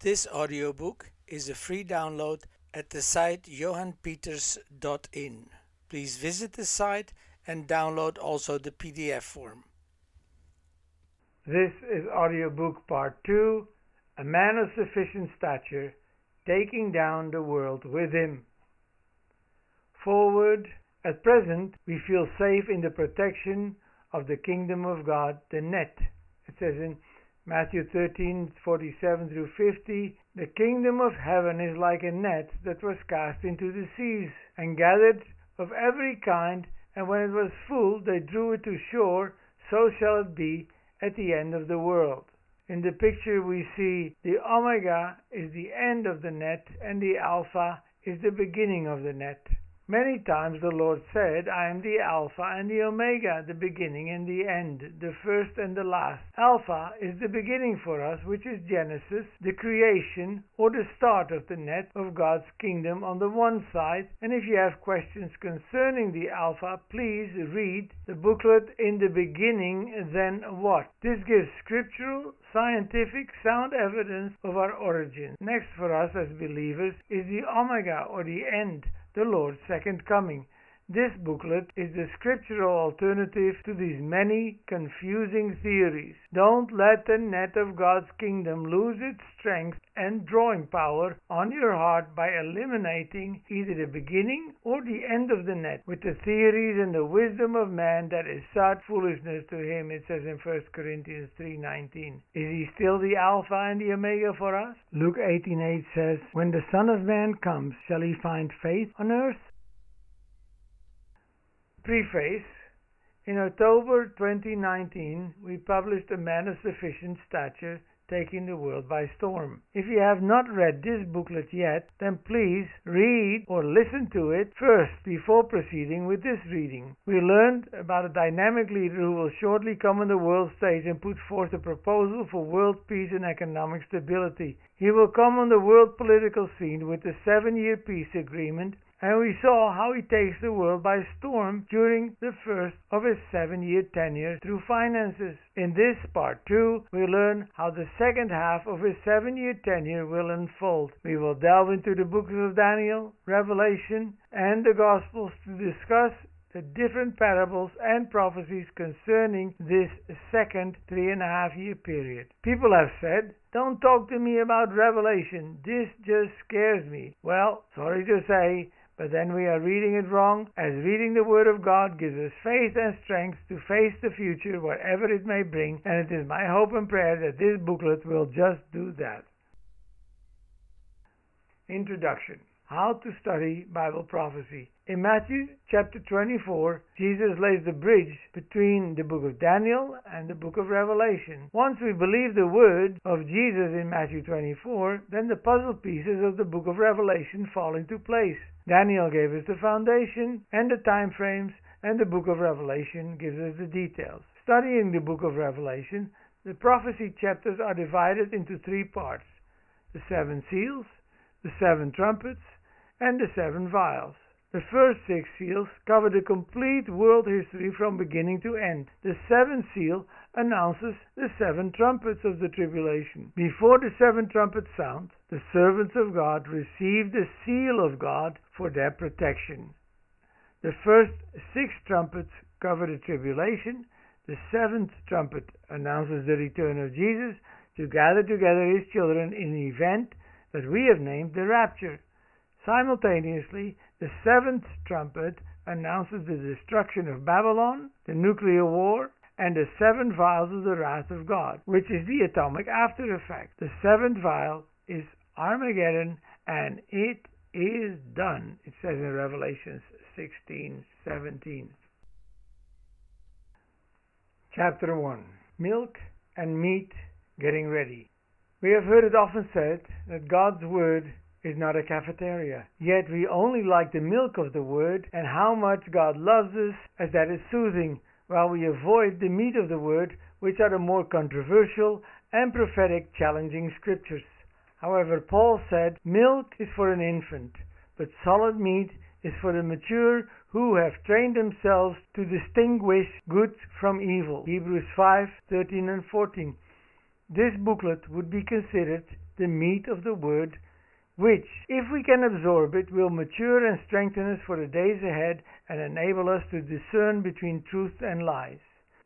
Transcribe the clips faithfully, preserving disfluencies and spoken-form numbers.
This audiobook is a free download at the site johan peters dot in. Please visit the site and download also the P D F form. This is audiobook part two, A Man of Sufficient Stature, Taking Down the World with Him. Forward. At present, we feel safe in the protection of the kingdom of God, the net. It says in Matthew thirteen, forty-seven through fifty, the kingdom of heaven is like a net that was cast into the seas, and gathered of every kind, and when it was full, they drew it to shore. So shall it be at the end of the world. In the picture we see the Omega is the end of the net, and the Alpha is the beginning of the net. Many times the Lord said, I am the Alpha and the Omega, the beginning and the end, the first and the last. Alpha is the beginning for us, which is Genesis, the creation or the start of the net of God's kingdom on the one side. And if you have questions concerning the Alpha, please read the booklet In the Beginning, Then What? This gives scriptural, scientific, sound evidence of our origin. Next for us as believers is the Omega or the end, the Lord's second coming. This booklet is the scriptural alternative to these many confusing theories. Don't let the net of God's kingdom lose its strength and drawing power on your heart by eliminating either the beginning or the end of the net with the theories and the wisdom of man that is such foolishness to him. It says in First Corinthians three nineteen. Is he still the Alpha and the Omega for us? Luke eighteen eight says, When the Son of Man comes, shall he find faith on earth? Preface. In October twenty nineteen, we published A Man of Sufficient Stature, Taking the World by Storm. If you have not read this booklet yet, then please read or listen to it first before proceeding with this reading. We learned about a dynamic leader who will shortly come on the world stage and put forth a proposal for world peace and economic stability. He will come on the world political scene with the seven-year peace agreement, and we saw how he takes the world by storm during the first of his seven-year tenure through finances. In this part two, we learn how the second half of his seven-year tenure will unfold. We will delve into the books of Daniel, Revelation, and the Gospels to discuss the different parables and prophecies concerning this second three and a half year period. People have said, don't talk to me about Revelation, this just scares me. Well, sorry to say, but then we are reading it wrong, as reading the Word of God gives us faith and strength to face the future, whatever it may bring, and it is my hope and prayer that this booklet will just do that. Introduction. How to study Bible prophecy. In Matthew chapter twenty-four, Jesus lays the bridge between the book of Daniel and the book of Revelation. Once we believe the word of Jesus in Matthew twenty-four, then the puzzle pieces of the book of Revelation fall into place. Daniel gave us the foundation and the time frames, and the book of Revelation gives us the details. Studying the book of Revelation, the prophecy chapters are divided into three parts: the seven seals, the seven trumpets, and the seven vials. The first six seals cover the complete world history from beginning to end. The seventh seal announces the seven trumpets of the tribulation. Before the seven trumpets sound, the servants of God receive the seal of God for their protection. The first six trumpets cover the tribulation. The seventh trumpet announces the return of Jesus to gather together his children in an event that we have named the rapture. Simultaneously, the seventh trumpet announces the destruction of Babylon, the nuclear war, and the seven vials of the wrath of God, which is the atomic after effect. The seventh vial is Armageddon, and it is done. It says in Revelation sixteen seventeen. Chapter one. Milk and meat getting ready. We have heard it often said that God's Word is not a cafeteria. Yet we only like the milk of the Word and how much God loves us, as that is soothing, while we avoid the meat of the Word, which are the more controversial and prophetic challenging scriptures. However, Paul said, milk is for an infant, but solid meat is for the mature who have trained themselves to distinguish good from evil. Hebrews five thirteen and fourteen. This booklet would be considered the meat of the Word, which, if we can absorb it, will mature and strengthen us for the days ahead and enable us to discern between truth and lies.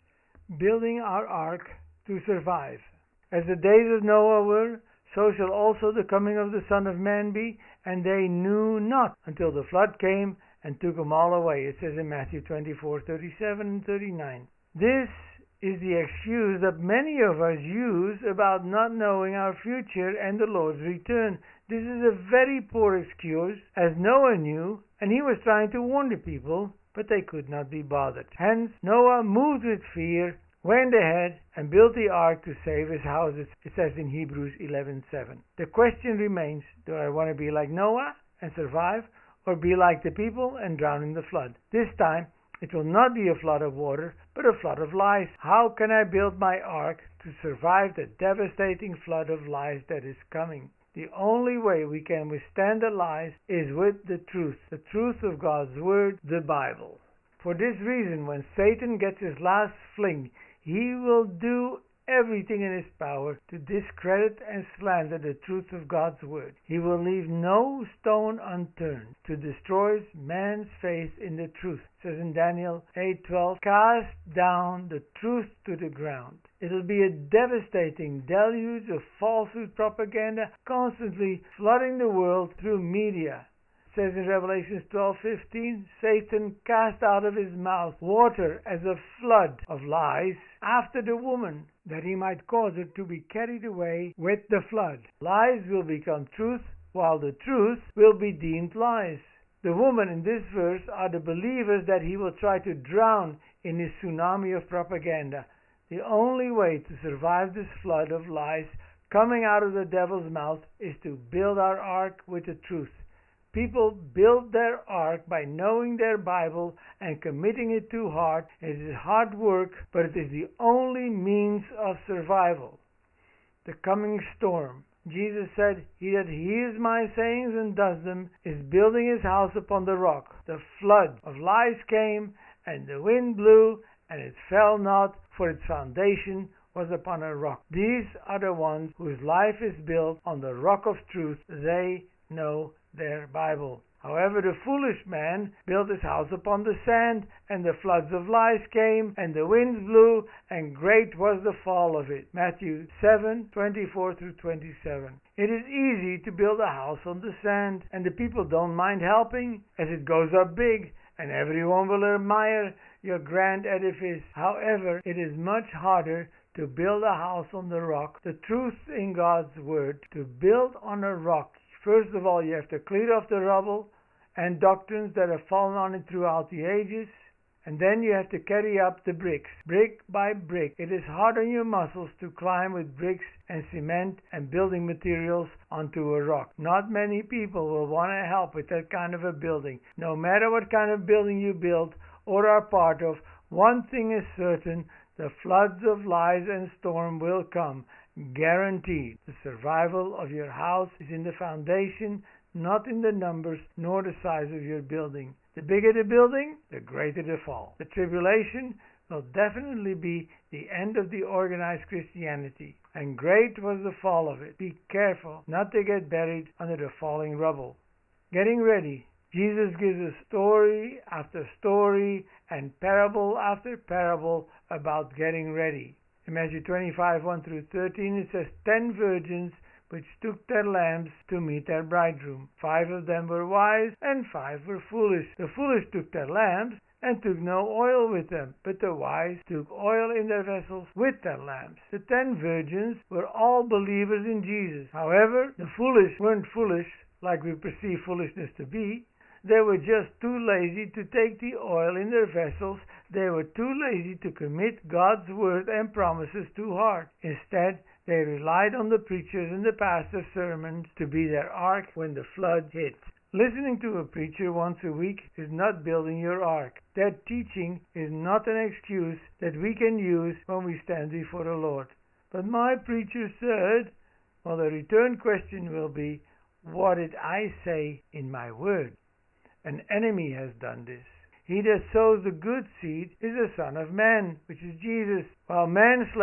Building our ark to survive. As the days of Noah were, so shall also the coming of the Son of Man be, and they knew not until the flood came and took them all away. It says in Matthew twenty-four, thirty-seven and thirty-nine. This is the excuse that many of us use about not knowing our future and the Lord's return. This is a very poor excuse, as Noah knew, and he was trying to warn the people, but they could not be bothered. Hence, Noah, moved with fear, went ahead and built the ark to save his houses. It says in Hebrews eleven seven. The question remains, do I want to be like Noah and survive, or be like the people and drown in the flood? This time, it will not be a flood of water, but a flood of lies. How can I build my ark to survive the devastating flood of lies that is coming? The only way we can withstand the lies is with the truth, the truth of God's Word, the Bible. For this reason, when Satan gets his last fling, he will do everything in his power to discredit and slander the truth of God's Word. He will leave no stone unturned to destroy man's faith in the truth. It says in Daniel eight twelve, cast down the truth to the ground. It'll be a devastating deluge of falsehood propaganda constantly flooding the world through media. It says in Revelation twelve fifteen, Satan cast out of his mouth water as a flood of lies after the woman, that he might cause her to be carried away with the flood. Lies will become truth, while the truth will be deemed lies. The woman in this verse are the believers that he will try to drown in his tsunami of propaganda. The only way to survive this flood of lies coming out of the devil's mouth is to build our ark with the truth. People build their ark by knowing their Bible and committing it to heart. It is hard work, but it is the only means of survival. The coming storm. Jesus said, he that hears my sayings and does them is building his house upon the rock. The flood of lies came, and the wind blew, and it fell not, for its foundation was upon a rock. These are the ones whose life is built on the rock of truth. They know their Bible. However, the foolish man built his house upon the sand, and the floods of lies came, and the winds blew, and great was the fall of it. Matthew seven twenty-four through twenty-seven. It is easy to build a house on the sand, and the people don't mind helping, as it goes up big, and everyone will admire your grand edifice. However, it is much harder to build a house on the rock, the truth in God's Word. To build on a rock, first of all, you have to clear off the rubble and doctrines that have fallen on it throughout the ages, and then you have to carry up the bricks, brick by brick. It is hard on your muscles to climb with bricks and cement and building materials onto a rock. Not many people will want to help with that kind of a building. No matter what kind of building you build or are part of, one thing is certain: the floods of lies and storm will come. Guaranteed. The survival of your house is in the foundation, not in the numbers nor the size of your building. The bigger the building, the greater the fall. The tribulation will definitely be the end of the organized Christianity, and great was the fall of it. Be careful not to get buried under the falling rubble. Getting ready. Jesus gives us story after story and parable after parable about getting ready. In Matthew twenty-five, one through thirteen, it says, Ten virgins which took their lamps to meet their bridegroom. Five of them were wise, and five were foolish. The foolish took their lamps, and took no oil with them, but the wise took oil in their vessels with their lamps. The ten virgins were all believers in Jesus. However, the foolish weren't foolish like we perceive foolishness to be. They were just too lazy to take the oil in their vessels. They were too lazy to commit God's word and promises to heart. Instead, they relied on the preachers and the pastor's sermons to be their ark when the flood hit. Listening to a preacher once a week is not building your ark. Their teaching is not an excuse that we can use when we stand before the Lord. But my preacher said, well, the return question will be, what did I say in my word? An enemy has done this. He that sows the good seed is the Son of Man, which is Jesus. While man slept,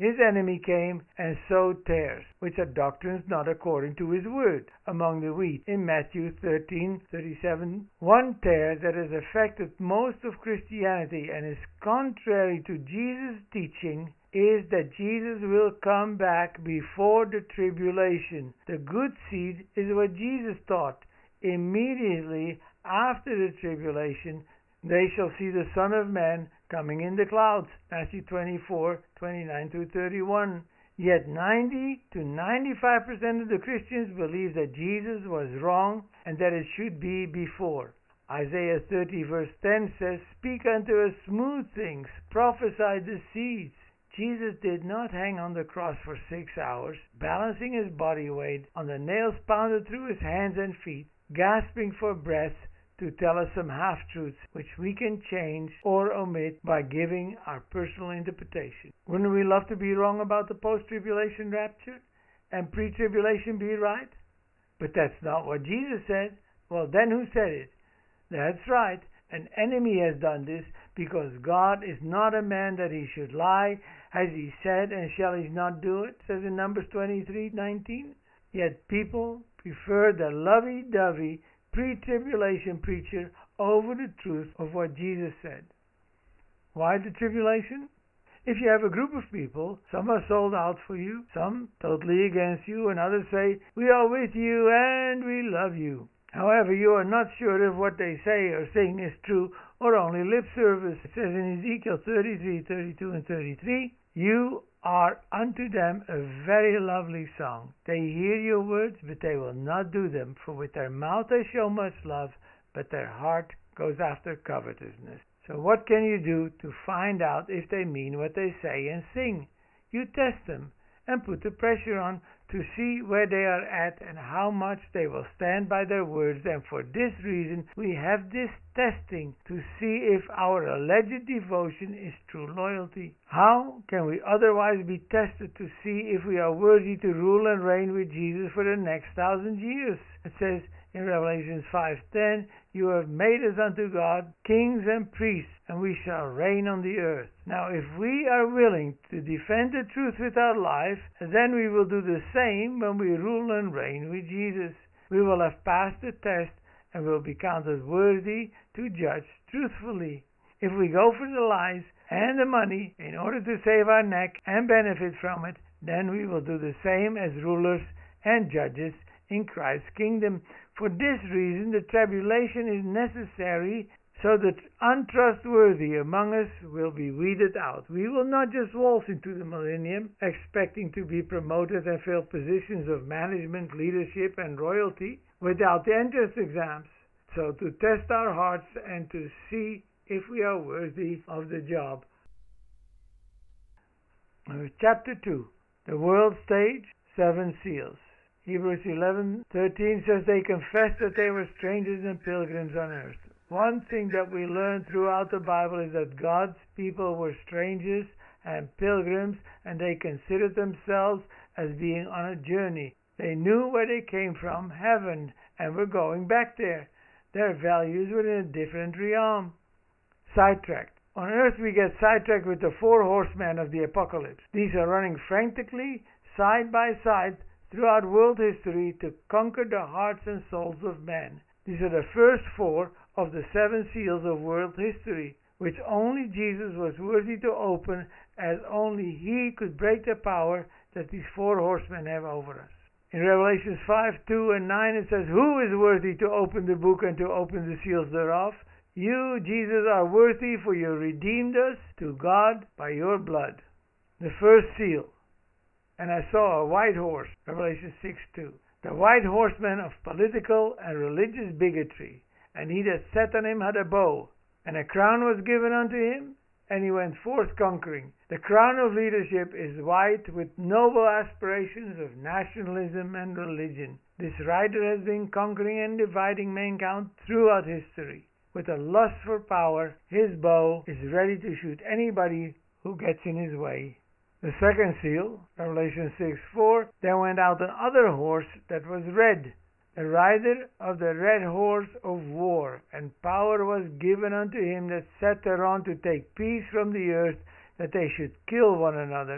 his enemy came and sowed tares, which are doctrines not according to his word, among the wheat. In Matthew thirteen thirty-seven, one tare that has affected most of Christianity and is contrary to Jesus' teaching is that Jesus will come back before the tribulation. The good seed is what Jesus taught. Immediately after the tribulation, they shall see the Son of Man coming in the clouds. Matthew twenty-four twenty-nine through thirty-one. Yet ninety to ninety-five percent of the Christians believe that Jesus was wrong and that it should be before. Isaiah thirty verse ten says, "Speak unto us smooth things, prophesy the seeds." Jesus did not hang on the cross for six hours, balancing his body weight on the nails pounded through his hands and feet, gasping for breath to tell us some half-truths which we can change or omit by giving our personal interpretation. Wouldn't we love to be wrong about the post-tribulation rapture and pre-tribulation be right? But that's not what Jesus said. Well, then who said it? That's right. An enemy has done this, because God is not a man that he should lie. Has he said, and shall he not do it? Says in Numbers twenty-three nineteen. Yet people prefer the lovey-dovey pre-tribulation preacher over the truth of what Jesus said. Why the tribulation? If you have a group of people, some are sold out for you, some totally against you, and others say, "We are with you and we love you." However, you are not sure if what they say or sing is true or only lip service. It says in Ezekiel thirty-three, thirty-two, and thirty-three, "You are unto them a very lovely song. They hear your words, but they will not do them. For with their mouth they show much love, but their heart goes after covetousness." So what can you do to find out if they mean what they say and sing? You test them and put the pressure on to see where they are at and how much they will stand by their words. And for this reason we have this testing to see if our alleged devotion is true loyalty. How can we otherwise be tested to see if we are worthy to rule and reign with Jesus for the next thousand years? It says in Revelation five ten, "You have made us unto God kings and priests, and we shall reign on the earth." Now, if we are willing to defend the truth with our life, then we will do the same when we rule and reign with Jesus. We will have passed the test and will be counted worthy to judge truthfully. If we go for the lies and the money in order to save our neck and benefit from it, then we will do the same as rulers and judges in Christ's kingdom. For this reason, the tribulation is necessary, so that untrustworthy among us will be weeded out. We will not just waltz into the millennium expecting to be promoted and fill positions of management, leadership, and royalty without the entrance exams. So to test our hearts and to see if we are worthy of the job. Chapter two. The world stage, seven seals. Hebrews eleven thirteen says they confessed that they were strangers and pilgrims on earth. One thing that we learn throughout the Bible is that God's people were strangers and pilgrims, and they considered themselves as being on a journey. They knew where they came from, heaven, and were going back there. Their values were in a different realm. Sidetracked. On earth we get sidetracked with the four horsemen of the apocalypse. These are running frantically, side by side, throughout world history to conquer the hearts and souls of men. These are the first four of the seven seals of world history, which only Jesus was worthy to open, as only he could break the power that these four horsemen have over us. In Revelation five, two and nine it says, "Who is worthy to open the book and to open the seals thereof? You, Jesus, are worthy, for you redeemed us to God by your blood." The first seal. "And I saw a white horse," Revelation six two, "the white horseman of political and religious bigotry, and he that sat on him had a bow, and a crown was given unto him, and he went forth conquering." The crown of leadership is white with noble aspirations of nationalism and religion. This rider has been conquering and dividing mankind throughout history. With a lust for power, his bow is ready to shoot anybody who gets in his way. The second seal, Revelation six four, "There went out another horse that was red, the rider of the red horse of war, and power was given unto him that sat thereon to take peace from the earth, that they should kill one another.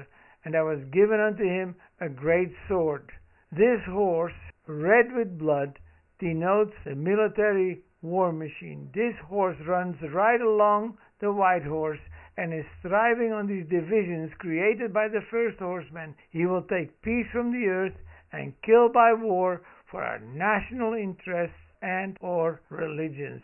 and there was given unto him a great sword. This horse, red with blood, denotes a military war machine. This horse runs right along the white horse and is thriving on these divisions created by the first horseman. He will take peace from the earth and kill by war for our national interests and or religions.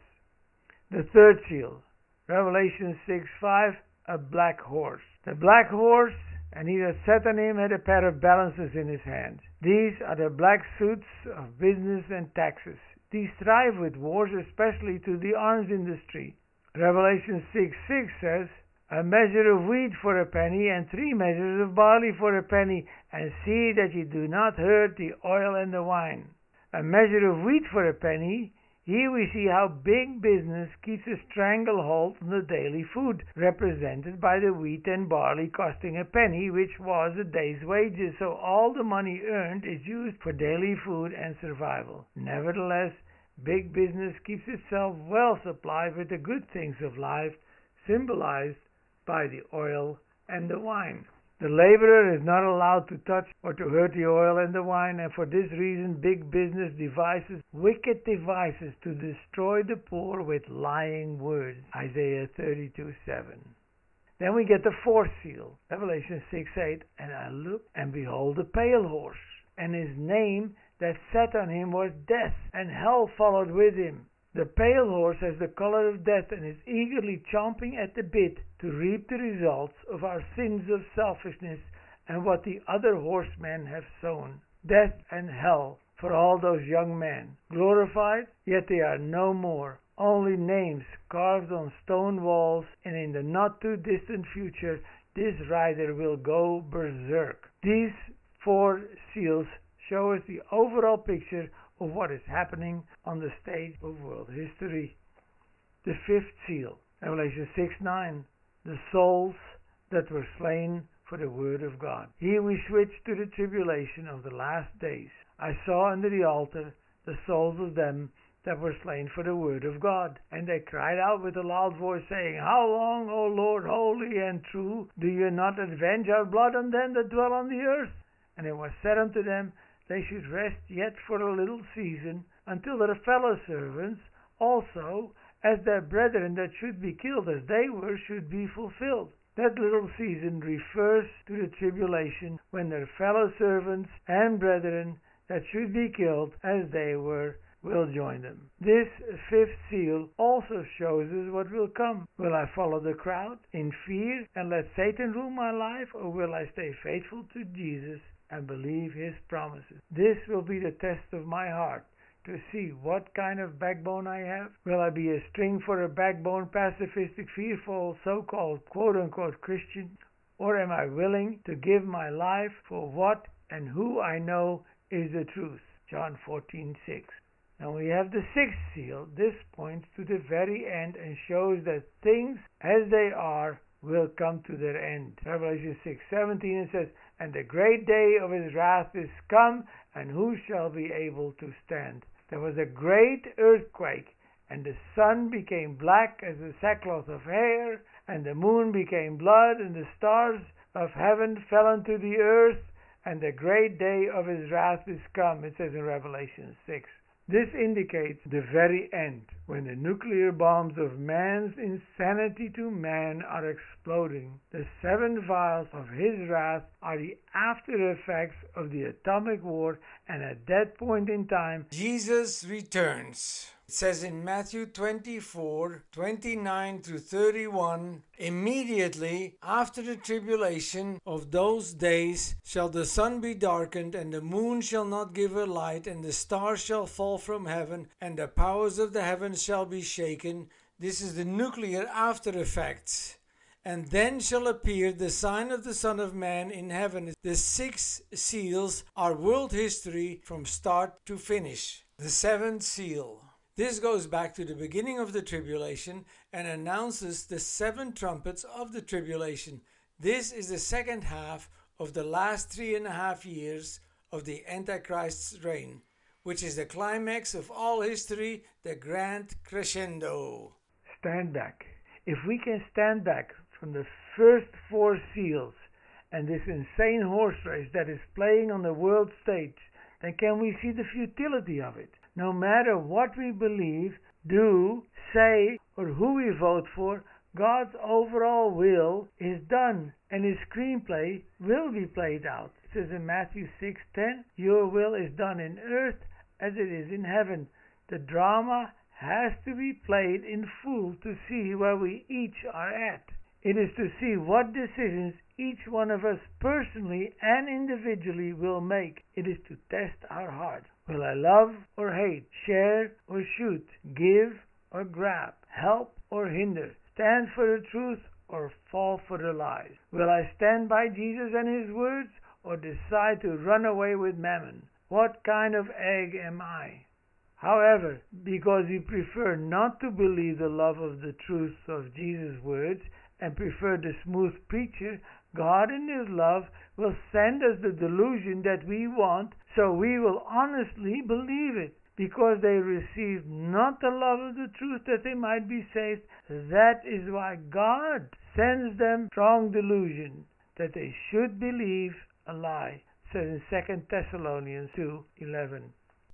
The third seal, Revelation six five, a black horse. The black horse, and he that sat on him had a pair of balances in his hand. These are the black suits of business and taxes. These thrive with wars, especially to the arms industry. Revelation six six says, a measure of wheat for a penny, and three measures of barley for a penny, and see that ye do not hurt the oil and the wine. A measure of wheat for a penny. Here we see how big business keeps a stranglehold on the daily food, represented by the wheat and barley costing a penny, which was a day's wages, so all the money earned is used for daily food and survival. Nevertheless, big business keeps itself well supplied with the good things of life, symbolized by the oil and the wine. The laborer is not allowed to touch or to hurt the oil and the wine, and for this reason big business devises wicked devices to destroy the poor with lying words. Isaiah thirty-two seven. Then we get the fourth seal, Revelation six eight, and I looked, and behold a pale horse, and his name that sat on him was Death, and hell followed with him. The pale horse has the color of death and is eagerly chomping at the bit to reap the results of our sins of selfishness and what the other horsemen have sown. Death and hell for all those young men. Glorified, yet they are no more. Only names carved on stone walls, and in the not too distant future this rider will go berserk. These four seals show us the overall picture of what is happening on the stage of world history. The fifth seal, Revelation six nine, the souls that were slain for the word of God. Here we switch to the tribulation of the last days. I saw under the altar the souls of them that were slain for the word of God, and they cried out with a loud voice, saying, How long, O Lord, holy and true, do you not avenge our blood on them that dwell on the earth? And it was said unto them, they should rest yet for a little season, until their fellow servants also, as their brethren that should be killed as they were, should be fulfilled. That little season refers to the tribulation, when their fellow servants and brethren that should be killed as they were will join them. This fifth seal also shows us what will come. Will I follow the crowd in fear and let Satan rule my life, or will I stay faithful to Jesus and believe his promises? This will be the test of my heart, to see what kind of backbone I have. Will I be a string for a backbone, pacifistic, fearful, so-called quote-unquote Christian? Or am I willing to give my life for what and who I know is the truth? John fourteen six. Now we have the sixth seal. This points to the very end and shows that things as they are will come to their end. Revelation six seventeen, it says, And the great day of his wrath is come, and who shall be able to stand? There was a great earthquake, and the sun became black as the sackcloth of hair, and the moon became blood, and the stars of heaven fell unto the earth, and the great day of his wrath is come, it says in Revelation six. This indicates the very end, when the nuclear bombs of man's insanity to man are exploding. The seven vials of his wrath are the after effects of the atomic war, and at that point in time, Jesus returns. It says in Matthew twenty-four, twenty-nine through thirty-one, immediately after the tribulation of those days shall the sun be darkened, and the moon shall not give her light, and the stars shall fall from heaven, and the powers of the heavens shall be shaken. This is the nuclear after effects. And then shall appear the sign of the Son of Man in heaven. The six seals are world history from start to finish. The seventh seal. This goes back to the beginning of the tribulation and announces the seven trumpets of the tribulation. This is the second half of the last three and a half years of the Antichrist's reign, which is the climax of all history, the grand crescendo. Stand back. If we can stand back from the first four seals and this insane horse race that is playing on the world stage, then can we see the futility of it? No matter what we believe, do, say, or who we vote for, God's overall will is done, and His screenplay will be played out. It says in Matthew six ten, "Your will is done in earth as it is in heaven." The drama has to be played in full to see where we each are at. It is to see what decisions each one of us personally and individually will make. It is to test our heart. Will I love or hate, share or shoot, give or grab, help or hinder, stand for the truth or fall for the lies? Will I stand by Jesus and His words or decide to run away with mammon? What kind of egg am I? However, because we prefer not to believe the love of the truth of Jesus' words and prefer the smooth preacher, God in His love will send us the delusion that we want, so we will honestly believe it, because they received not the love of the truth that they might be saved. That is why God sends them strong delusion, that they should believe a lie. It says in Second Thessalonians two eleven.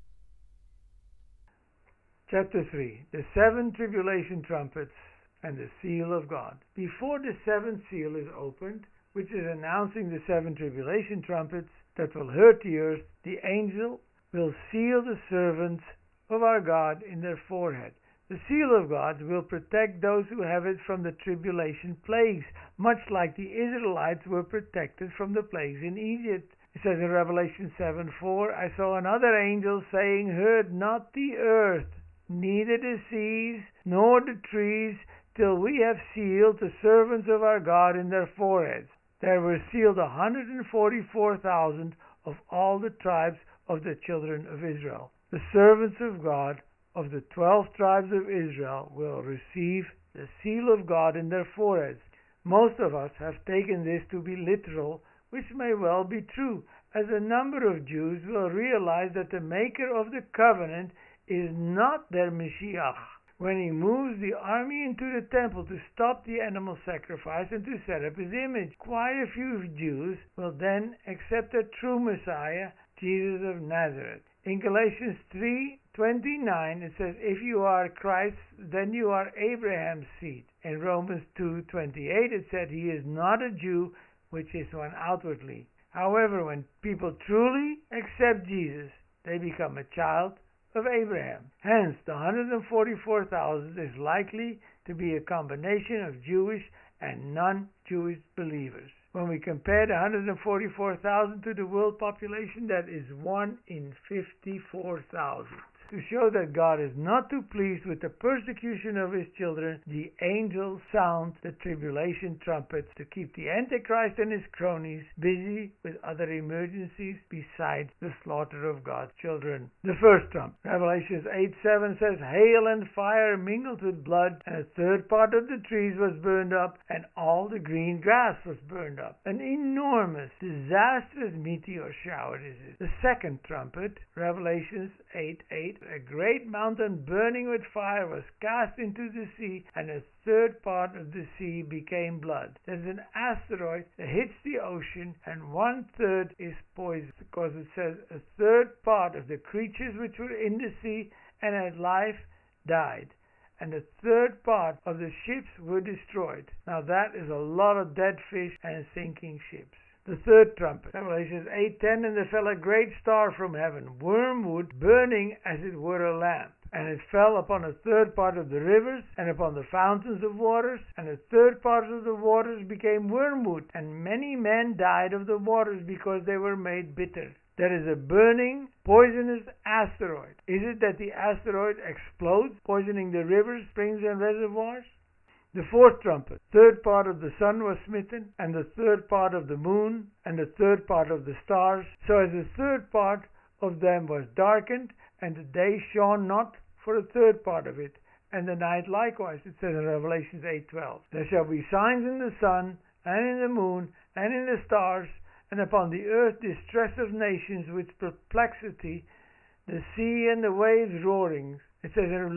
Chapter three. The seven tribulation trumpets and the seal of God. Before the seventh seal is opened, which is announcing the seven tribulation trumpets that will hurt the earth, the angel will seal the servants of our God in their forehead. The seal of God will protect those who have it from the tribulation plagues, much like the Israelites were protected from the plagues in Egypt. It says in Revelation seven four, "I saw another angel saying, Hurt not the earth, neither the seas, nor the trees, till we have sealed the servants of our God in their foreheads." There were sealed one hundred forty-four thousand of all the tribes of the children of Israel. The servants of God of the twelve tribes of Israel will receive the seal of God in their foreheads. Most of us have taken this to be literal, which may well be true, as a number of Jews will realize that the maker of the covenant is not their Mashiach when He moves the army into the temple to stop the animal sacrifice and to set up His image. Quite a few Jews will then accept the true Messiah, Jesus of Nazareth. In Galatians three twenty-nine it says, "If you are Christ, then you are Abraham's seed." In Romans two twenty-eight it said, "He is not a Jew, which is one outwardly." However, when people truly accept Jesus, they become a child of Abraham. Hence, the one hundred forty-four thousand is likely to be a combination of Jewish and non-Jewish believers. When we compare the one hundred forty-four thousand to the world population, that is one in fifty-four thousand. To show that God is not too pleased with the persecution of His children, the angels sound the tribulation trumpets to keep the Antichrist and his cronies busy with other emergencies besides the slaughter of God's children. The first trumpet, Revelations eight seven says, "Hail and fire mingled with blood, and a third part of the trees was burned up, and all the green grass was burned up." An enormous, disastrous meteor shower is it. The second trumpet, Revelations eight eight, "A great mountain burning with fire was cast into the sea, and a third part of the sea became blood." There's an asteroid that hits the ocean, and one third is poisoned, because it says a third part of the creatures which were in the sea and had life died, and a third part of the ships were destroyed. Now that is a lot of dead fish and sinking ships. The third trumpet, Revelation eight ten, "And there fell a great star from heaven, wormwood, burning as it were a lamp. And it fell upon a third part of the rivers, and upon the fountains of waters, and a third part of the waters became wormwood, and many men died of the waters, because they were made bitter." There is a burning, poisonous asteroid. Is it that the asteroid explodes, poisoning the rivers, springs, and reservoirs? The fourth trumpet, third part of the sun was smitten, and the third part of the moon, and the third part of the stars, so as the third part of them was darkened, and the day shone not for a third part of it, and the night likewise. It says in Revelation eight twelve, "There shall be signs in the sun, and in the moon, and in the stars, and upon the earth distress of nations with perplexity, the sea and the waves roaring." It says in Luke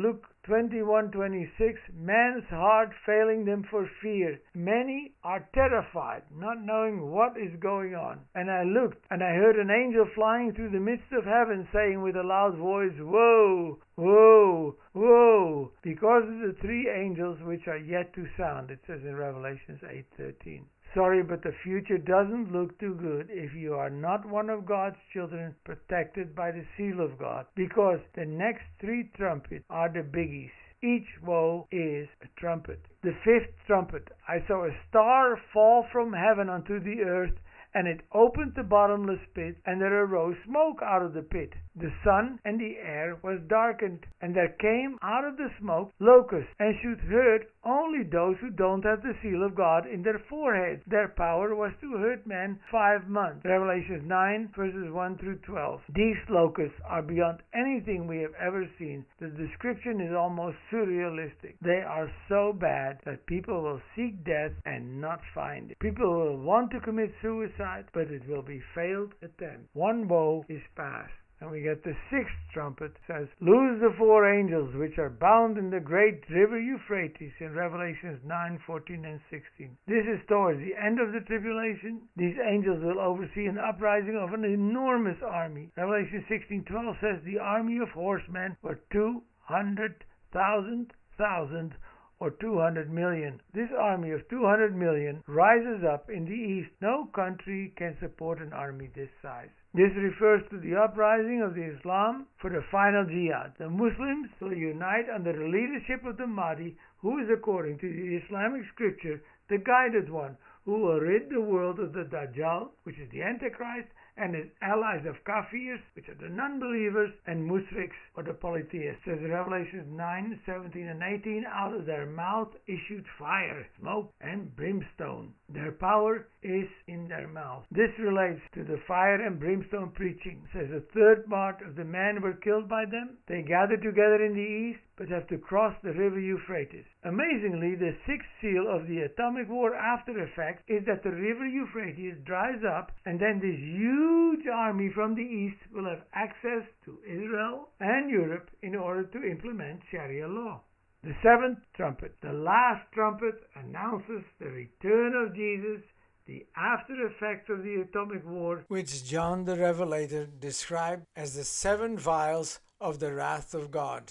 twenty-one twenty-six, man's heart failing them for fear. Many are terrified, not knowing what is going on. And I looked, and I heard an angel flying through the midst of heaven, saying with a loud voice, Woe! Woe! Woe! Because of the three angels which are yet to sound, it says in Revelation eight thirteen. Sorry, but the future doesn't look too good if you are not one of God's children protected by the seal of God, because the next three trumpets are the biggies. Each woe is a trumpet. The fifth trumpet, I saw a star fall from heaven unto the earth, and it opened the bottomless pit, and there arose smoke out of the pit. The sun and the air was darkened, and there came out of the smoke locusts, and should hurt only those who don't have the seal of God in their foreheads. Their power was to hurt men five months. Revelation nine, verses one through twelve. These locusts are beyond anything we have ever seen. The description is almost surrealistic. They are so bad that people will seek death and not find it. People will want to commit suicide, but it will be failed attempt. One woe is past. And we get the sixth trumpet, says, Loose the four angels which are bound in the great river Euphrates, in Revelations nine, fourteen and sixteen. This is towards the end of the tribulation. These angels will oversee an uprising of an enormous army. Revelation sixteen twelve says the army of horsemen were two hundred thousand thousand or two hundred million. This army of two hundred million rises up in the east. No country can support an army this size. This refers to the uprising of the Islam for the final jihad. The Muslims will unite under the leadership of the Mahdi, who is, according to the Islamic scripture, the guided one, who will rid the world of the Dajjal, which is the Antichrist, and his allies of Kafirs, which are the non-believers, and Mushriks, or the polytheists. Says in Revelation nine, seventeen and eighteen, out of their mouth issued fire, smoke, and brimstone. Their power is in their mouth. This relates to the fire and brimstone preaching. It says a third part of the men were killed by them. They gathered together in the east, but have to cross the river Euphrates. Amazingly, the sixth seal of the atomic war after effect is that the river Euphrates dries up, and then this huge army from the east will have access to Israel and Europe in order to implement Sharia law. The seventh trumpet, the last trumpet, announces the return of Jesus, the after effects of the atomic war, which John the Revelator described as the seven vials of the wrath of God.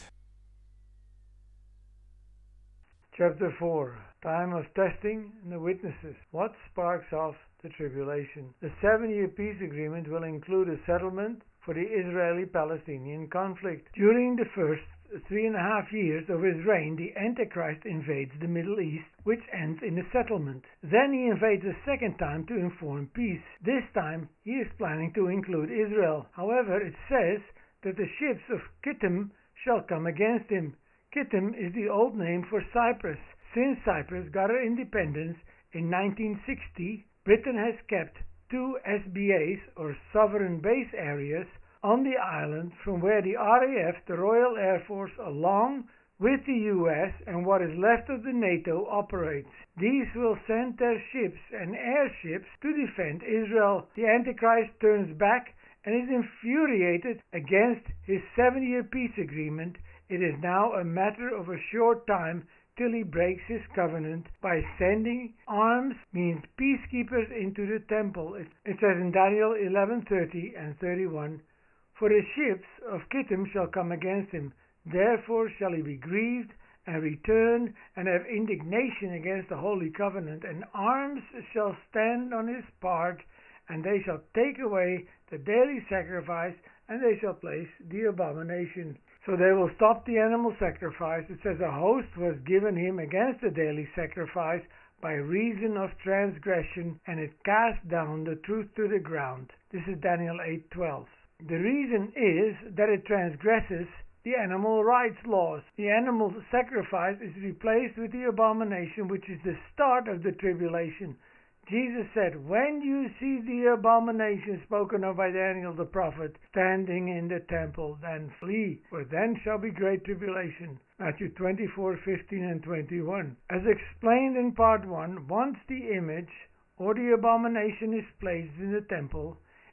Chapter four. Time of testing and the witnesses. What sparks off the tribulation? The seven-year peace agreement will include a settlement for the Israeli-Palestinian conflict. During the first three and a half years of his reign, the Antichrist invades the Middle East, which ends in a settlement. Then he invades a second time to enforce peace. This time he is planning to include Israel. However, it says that the ships of Kittim shall come against him. Kittim is the old name for Cyprus. Since Cyprus got her independence in nineteen sixty, Britain has kept two S B As, or sovereign base areas, on the island from where the R A F, the Royal Air Force, along with the U S and what is left of the NATO, operates. These will send their ships and airships to defend Israel. The Antichrist turns back and is infuriated against his seven-year peace agreement. It is now a matter of a short time till he breaks his covenant by sending arms, means peacekeepers, into the temple. It, it says in Daniel eleven thirty and thirty-one, For the ships of Kittim shall come against him, therefore shall he be grieved, and return, and have indignation against the holy covenant, and arms shall stand on his part, and they shall take away the daily sacrifice, and they shall place the abomination. So they will stop the animal sacrifice. It says a host was given him against the daily sacrifice by reason of transgression, and it cast down the truth to the ground. This is Daniel eight twelve. The reason is that it transgresses the animal rights laws. The animal sacrifice is replaced with the abomination, which is the start of the tribulation. Jesus said, when you see the abomination spoken of by Daniel the prophet standing in the temple, then flee, for then shall be great tribulation. Matthew twenty-four, fifteen and twenty-one. As explained in part one, once the image or the abomination is placed in the temple,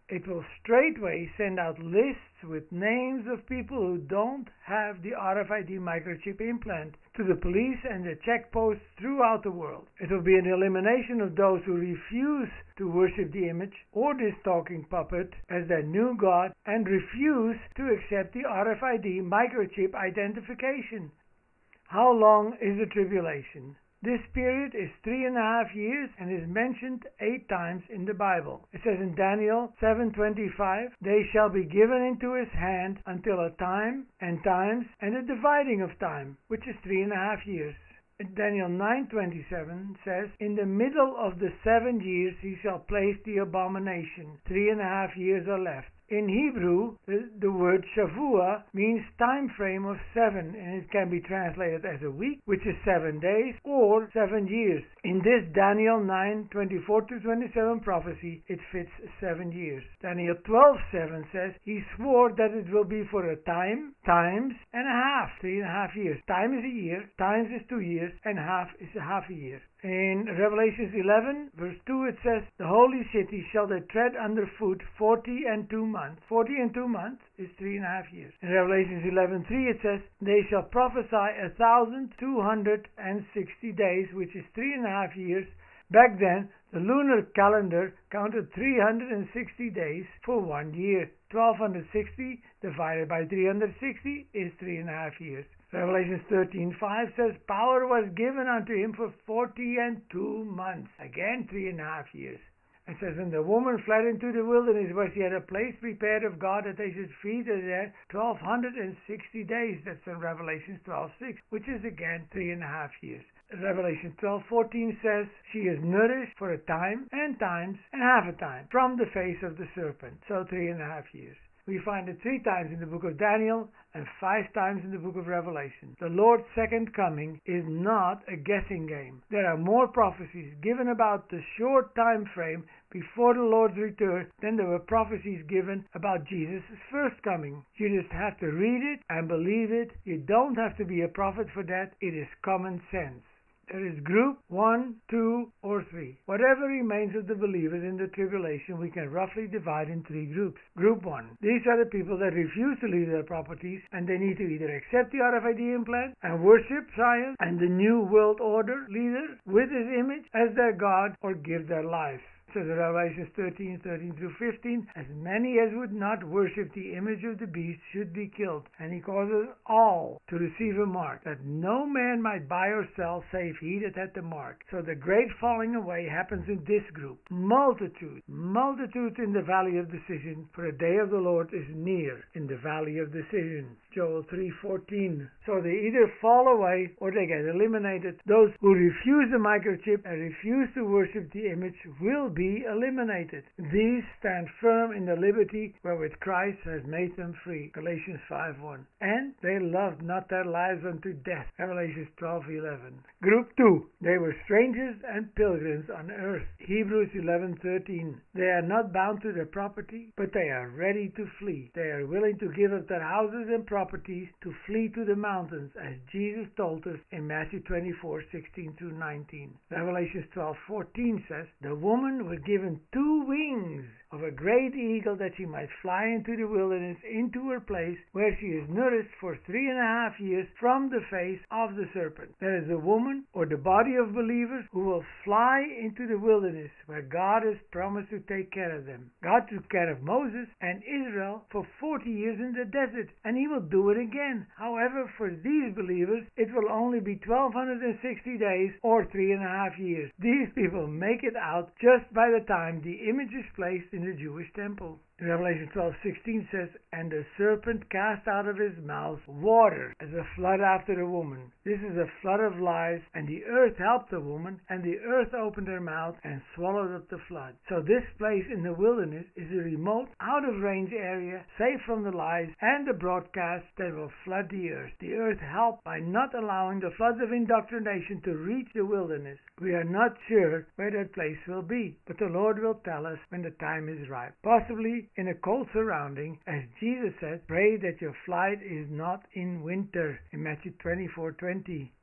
it will straightway send out lists with names of people who don't have the R F I D microchip implant to the police and the checkposts throughout the world. It will be an elimination of those who refuse to worship the image or this talking puppet as their new god and refuse to accept the R F I D microchip identification. How long is the tribulation? This period is three and a half years and is mentioned eight times in the Bible. It says in Daniel seven twenty-five, "They shall be given into his hand until a time and times and a dividing of time," which is three and a half years. Daniel nine twenty-seven says, "In the middle of the seven years he shall place the abomination." Three and a half years are left. In Hebrew, the, the word Shavua means time frame of seven, and it can be translated as a week, which is seven days, or seven years. In this Daniel nine twenty-four to twenty-seven prophecy, it fits seven years. Daniel twelve seven says, "He swore that it will be for a time, times, and a half," three and a half years. Time is a year, times is two years, and half is a half a year. In Revelation eleven, verse two, it says, "The holy city shall they tread underfoot forty and two months." Forty and two months is three and a half years. In Revelation eleven three, it says, "They shall prophesy a thousand two hundred and sixty days," which is three and a half years. Back then, the lunar calendar counted three hundred sixty days for one year. twelve sixty divided by three hundred sixty is three and a half years. Revelation thirteen five says, "Power was given unto him for forty and two months." Again, three and a half years. It says, "And the woman fled into the wilderness where she had a place prepared of God that they should feed her there twelve sixty days." That's in Revelation twelve six, which is again three and a half years. Revelation twelve fourteen says, "She is nourished for a time and times and half a time from the face of the serpent." So three and a half years. We find it three times in the book of Daniel and five times in the book of Revelation. The Lord's second coming is not a guessing game. There are more prophecies given about the short time frame before the Lord's return than there were prophecies given about Jesus' first coming. You just have to read it and believe it. You don't have to be a prophet for that. It is common sense. There is group one, two, or three. Whatever remains of the believers in the tribulation, we can roughly divide in three groups. Group one. These are the people that refuse to leave their properties, and they need to either accept the R F I D implant and worship science and the new world order leader with his image as their God, or give their lives. So the Revelation thirteen, thirteen through fifteen, "As many as would not worship the image of the beast should be killed. And he causes all to receive a mark, that no man might buy or sell save he that had the mark." So the great falling away happens in this group. Multitude, multitudes in the valley of decision, for the day of the Lord is near in the valley of decision. Joel three fourteen. So they either fall away or they get eliminated. Those who refuse the microchip and refuse to worship the image will be eliminated. These stand firm in the liberty wherewith Christ has made them free. Galatians five one. "And they loved not their lives unto death." Revelation twelve eleven. Group two. "They were strangers and pilgrims on earth." Hebrews eleven thirteen. "They are not bound to their property, but they are ready to flee. They are willing to give up their houses and properties to flee to the mountains, as Jesus told us in Matthew twenty-four sixteen through nineteen. Revelation twelve fourteen says, "The woman was given two wings of a great eagle, that she might fly into the wilderness, into her place, where she is nourished for three and a half years from the face of the serpent." There is a woman, or the body of believers, who will fly into the wilderness, where God has promised to take care of them. God took care of Moses and Israel for forty years in the desert, and he will do it again. However, for these believers, it will only be twelve sixty days, or three and a half years. These people make it out just by the time the image is placed in the Jewish temple. Revelation twelve sixteen says, "And the serpent cast out of his mouth water as a flood after the woman." This is a flood of lies, and the earth helped the woman, and the earth opened her mouth and swallowed up the flood. So this place in the wilderness is a remote, out-of-range area, safe from the lies and the broadcast that will flood the earth. The earth helped by not allowing the floods of indoctrination to reach the wilderness. We are not sure where that place will be, but the Lord will tell us when the time is ripe. Possibly in a cold surrounding, as Jesus said, "Pray that your flight is not in winter," in Matthew twenty-four twenty.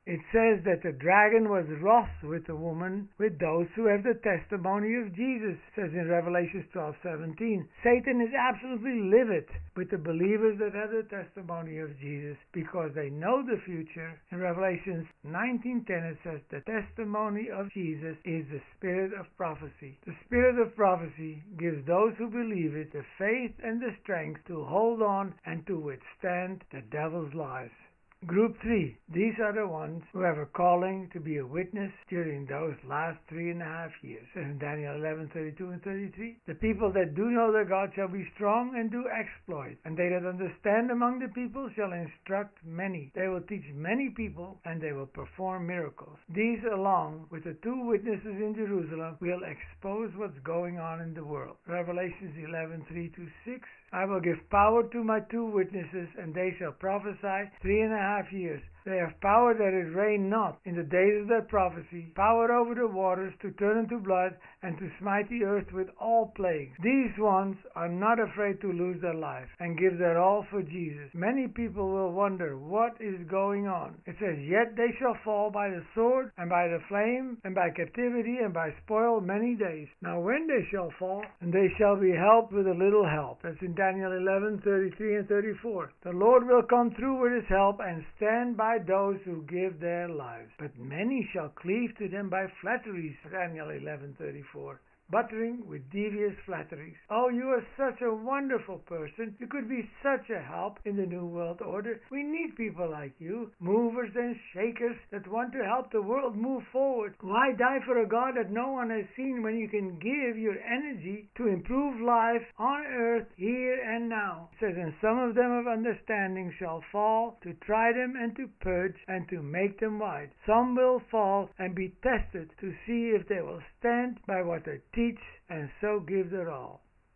It says that the dragon was wroth with the woman, with those who have the testimony of Jesus. It says in Revelation twelve seventeen. Satan is absolutely livid with the believers that have the testimony of Jesus because they know the future. In Revelation nineteen ten it says the testimony of Jesus is the spirit of prophecy. The spirit of prophecy gives those who believe it the faith and the strength to hold on and to withstand the devil's lies. Group three. These are the ones who have a calling to be a witness during those last three and a half years. In Daniel eleven thirty-two and thirty-three, the people that do know their God shall be strong and do exploits, and they that understand among the people shall instruct many. They will teach many people, and they will perform miracles. These, along with the two witnesses in Jerusalem, will expose what's going on in the world. Revelations eleven three to six. I will give power to my two witnesses, and they shall prophesy three and a half years. They have power that it rain not in the days of their prophecy, power over the waters to turn into blood, and to smite the earth with all plagues. These ones are not afraid to lose their life and give their all for Jesus. Many people will wonder what is going on. It says, yet they shall fall by the sword, and by the flame, and by captivity, and by spoil many days. Now when they shall fall, and they shall be helped with a little help. That's in Daniel eleven thirty-three and thirty-four. The Lord will come through with his help and stand by those who give their lives. But many shall cleave to them by flatteries. Daniel eleven thirty-four. Buttering with devious flatteries. Oh, you are such a wonderful person. You could be such a help in the New World Order. We need people like you, movers and shakers that want to help the world move forward. Why die for a God that no one has seen when you can give your energy to improve life on earth here and now? It says, and some of them of understanding shall fall, to try them and to purge and to make them wise. Some will fall and be tested to see if they will stand by what they teach and so give their all.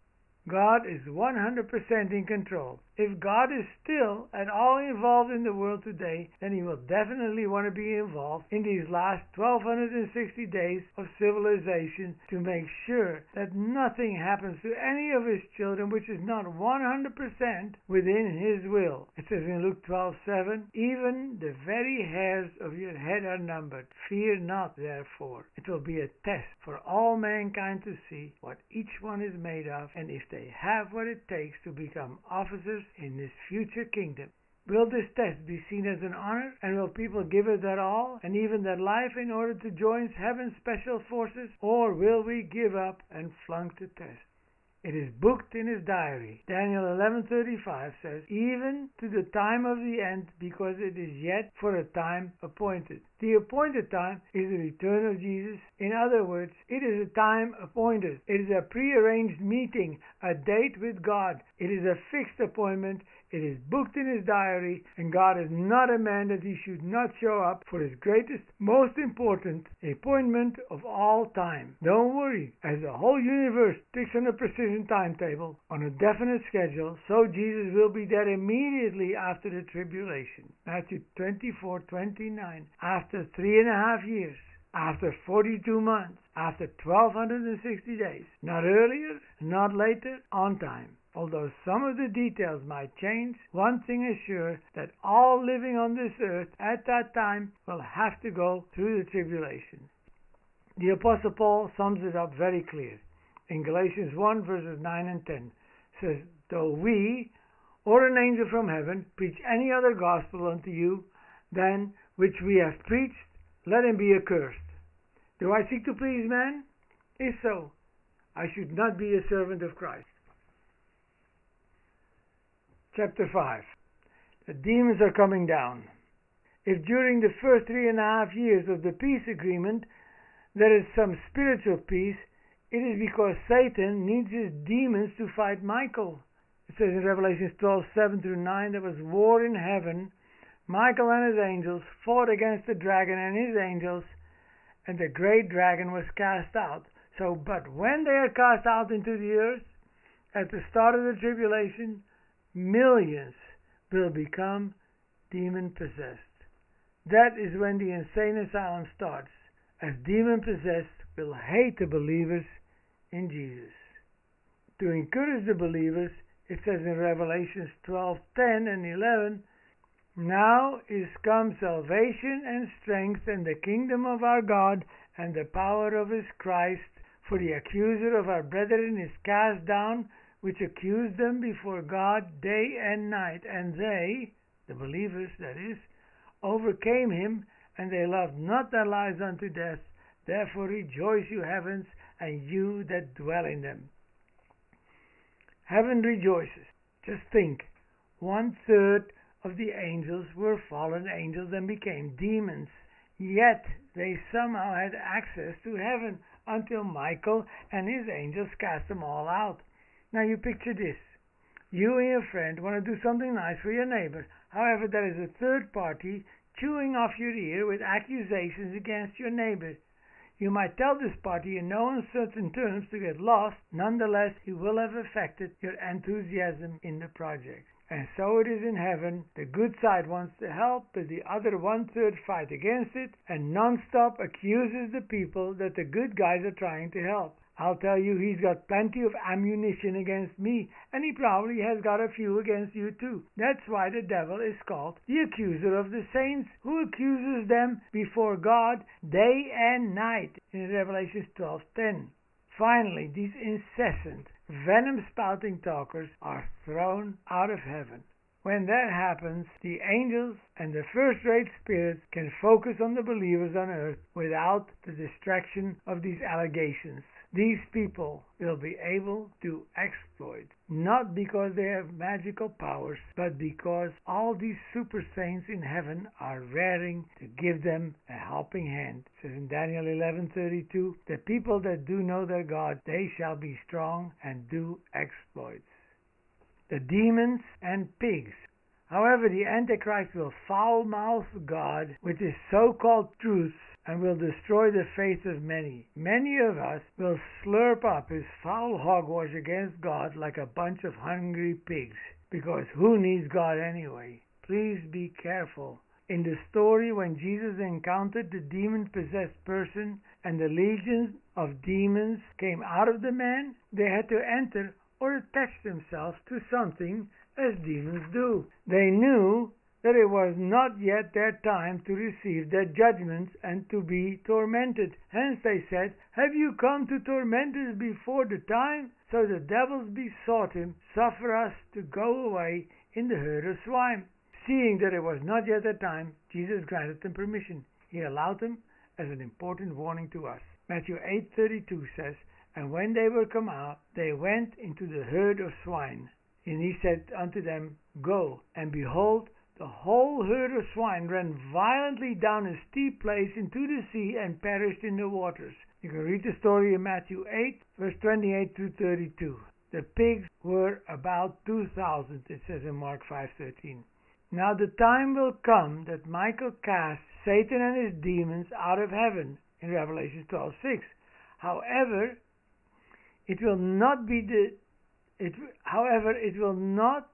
God is one hundred percent in control. If God is still at all involved in the world today, then he will definitely want to be involved in these last twelve sixty days of civilization to make sure that nothing happens to any of his children which is not one hundred percent within his will. It says in Luke twelve seven, even the very hairs of your head are numbered. Fear not, therefore. It will be a test for all mankind to see what each one is made of, and if they have what it takes to become officers in this future kingdom. Will this test be seen as an honor, and will people give it their all and even their life in order to join heaven's special forces, or will we give up and flunk the test? It is booked in his diary. Daniel eleven thirty-five says, even to the time of the end, because it is yet for a time appointed. The appointed time is the return of Jesus. In other words, it is a time appointed. It is a prearranged meeting, a date with God. It is a fixed appointment. It is booked in his diary, and God is not a man that he should not show up for his greatest, most important appointment of all time. Don't worry, as the whole universe ticks on a precision timetable, on a definite schedule, so Jesus will be there immediately after the tribulation. Matthew twenty-four twenty-nine. After three and a half years, after forty-two months, after twelve sixty days, not earlier, not later, on time. Although some of the details might change, one thing is sure, that all living on this earth at that time will have to go through the tribulation. The Apostle Paul sums it up very clear. In Galatians one verses nine and ten says, though we, or an angel from heaven, preach any other gospel unto you than which we have preached, let him be accursed. Do I seek to please men? If so, I should not be a servant of Christ. Chapter five. The demons are coming down. If during the first three and a half years of the peace agreement there is some spiritual peace, it is because Satan needs his demons to fight Michael. It says in Revelation twelve seven through nine, there was war in heaven. Michael and his angels fought against the dragon and his angels, and the great dragon was cast out. So, but when they are cast out into the earth, at the start of the tribulation, millions will become demon-possessed. That is when the insane asylum starts, as demon-possessed will hate the believers in Jesus. To encourage the believers, it says in Revelations twelve ten and eleven, Now is come salvation and strength and the kingdom of our God and the power of his Christ. For the accuser of our brethren is cast down, which accused them before God day and night. And they, the believers that is, overcame him, and they loved not their lives unto death. Therefore rejoice, you heavens, and you that dwell in them. Heaven rejoices. Just think, one third of the angels were fallen angels and became demons. Yet they somehow had access to heaven until Michael and his angels cast them all out. Now you picture this. You and your friend want to do something nice for your neighbor. However, there is a third party chewing off your ear with accusations against your neighbor. You might tell this party in no uncertain terms to get lost. Nonetheless, it will have affected your enthusiasm in the project. And so it is in heaven. The good side wants to help, but the other one-third fight against it and non-stop accuses the people that the good guys are trying to help. I'll tell you, he's got plenty of ammunition against me, and he probably has got a few against you too. That's why the devil is called the accuser of the saints, who accuses them before God day and night in Revelation twelve ten. Finally, these incessant, venom-spouting talkers are thrown out of heaven. When that happens, the angels and the first-rate spirits can focus on the believers on earth without the distraction of these allegations. These people will be able to exploit, not because they have magical powers, but because all these super saints in heaven are raring to give them a helping hand. It says in Daniel eleven thirty-two, the people that do know their God, they shall be strong and do exploits. The demons and pigs. However, the Antichrist will foul-mouth God with his so-called truths and will destroy the faith of many. Many of us will slurp up his foul hogwash against God like a bunch of hungry pigs, because who needs God anyway? Please be careful. In the story when Jesus encountered the demon-possessed person and the legions of demons came out of the man, they had to enter or attach themselves to something, as demons do. They knew that it was not yet their time to receive their judgments and to be tormented. Hence they said, have you come to torment us before the time? So the devils besought him, suffer us to go away in the herd of swine. Seeing that it was not yet their time, Jesus granted them permission. He allowed them as an important warning to us. Matthew eight thirty-two says, and when they were come out, they went into the herd of swine. And he said unto them, go, and behold, the whole herd of swine ran violently down a steep place into the sea and perished in the waters. You can read the story in Matthew eight, verse twenty-eight through thirty-two. The pigs were about two thousand, it says in Mark five thirteen. Now the time will come that Michael cast Satan and his demons out of heaven, in Revelation twelve six. However, it will not be the it however it will not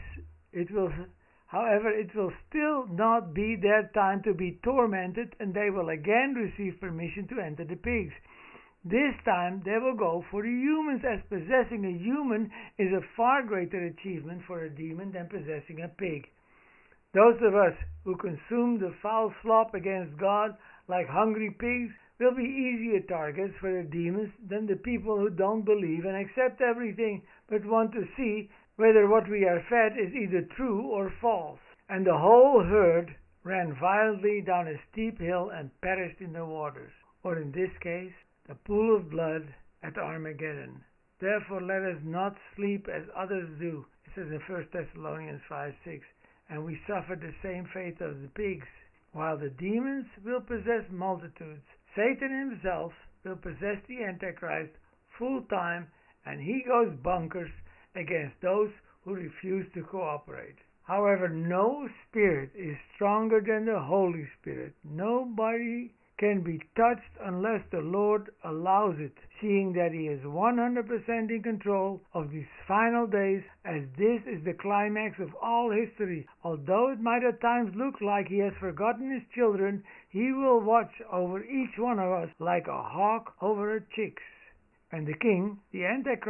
it will however it will still not be their time to be tormented, and they will again receive permission to enter the pigs. This time they will go for the humans, as possessing a human is a far greater achievement for a demon than possessing a pig. Those of us who consume the foul slop against God like hungry pigs will be easier targets for the demons than the people who don't believe and accept everything but want to see whether what we are fed is either true or false. And the whole herd ran violently down a steep hill and perished in the waters, or in this case, the pool of blood at Armageddon. Therefore let us not sleep as others do. It says in First Thessalonians five six. And we suffer the same fate of the pigs. While the demons will possess multitudes, Satan himself will possess the Antichrist full time, and he goes bonkers against those who refuse to cooperate. However, no spirit is stronger than the Holy Spirit. Nobody can be touched unless the Lord allows it, seeing that he is one hundred percent in control of these final days, as this is the climax of all history. Although it might at times look like he has forgotten his children, he will watch over each one of us like a hawk over her chicks. And the king, the Antichrist,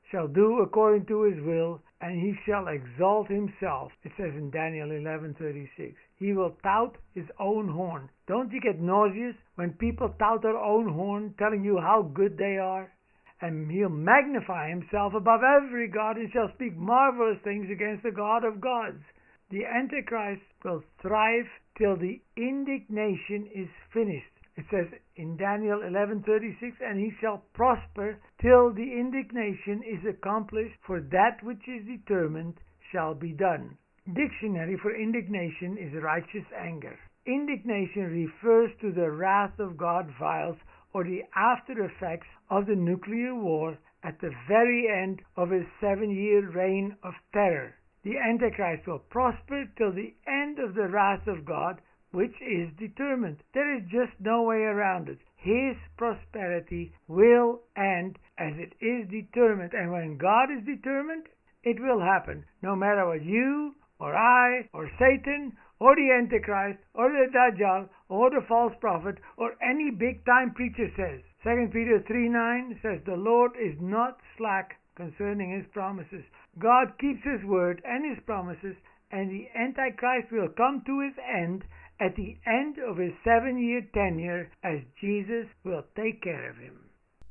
shall do according to his will, and he shall exalt himself. It says in Daniel eleven thirty-six. He will tout his own horn. Don't you get nauseous when people tout their own horn, telling you how good they are? And he'll magnify himself above every god, and shall speak marvelous things against the God of gods. The Antichrist will thrive till the indignation is finished. It says in Daniel eleven thirty-six, and he shall prosper till the indignation is accomplished, for that which is determined shall be done. Dictionary for indignation is righteous anger. Indignation refers to the wrath of God vials, or the after effects of the nuclear war at the very end of his seven-year reign of terror. The Antichrist will prosper till the end of the wrath of God, which is determined. There is just no way around it. His prosperity will end as it is determined. And when God is determined, it will happen. No matter what you or I or Satan or the Antichrist or the Dajjal or the false prophet or any big-time preacher says. Second Peter three nine says, the Lord is not slack concerning his promises. God keeps his word and his promises, and the Antichrist will come to his end at the end of his seven-year tenure, as Jesus will take care of him.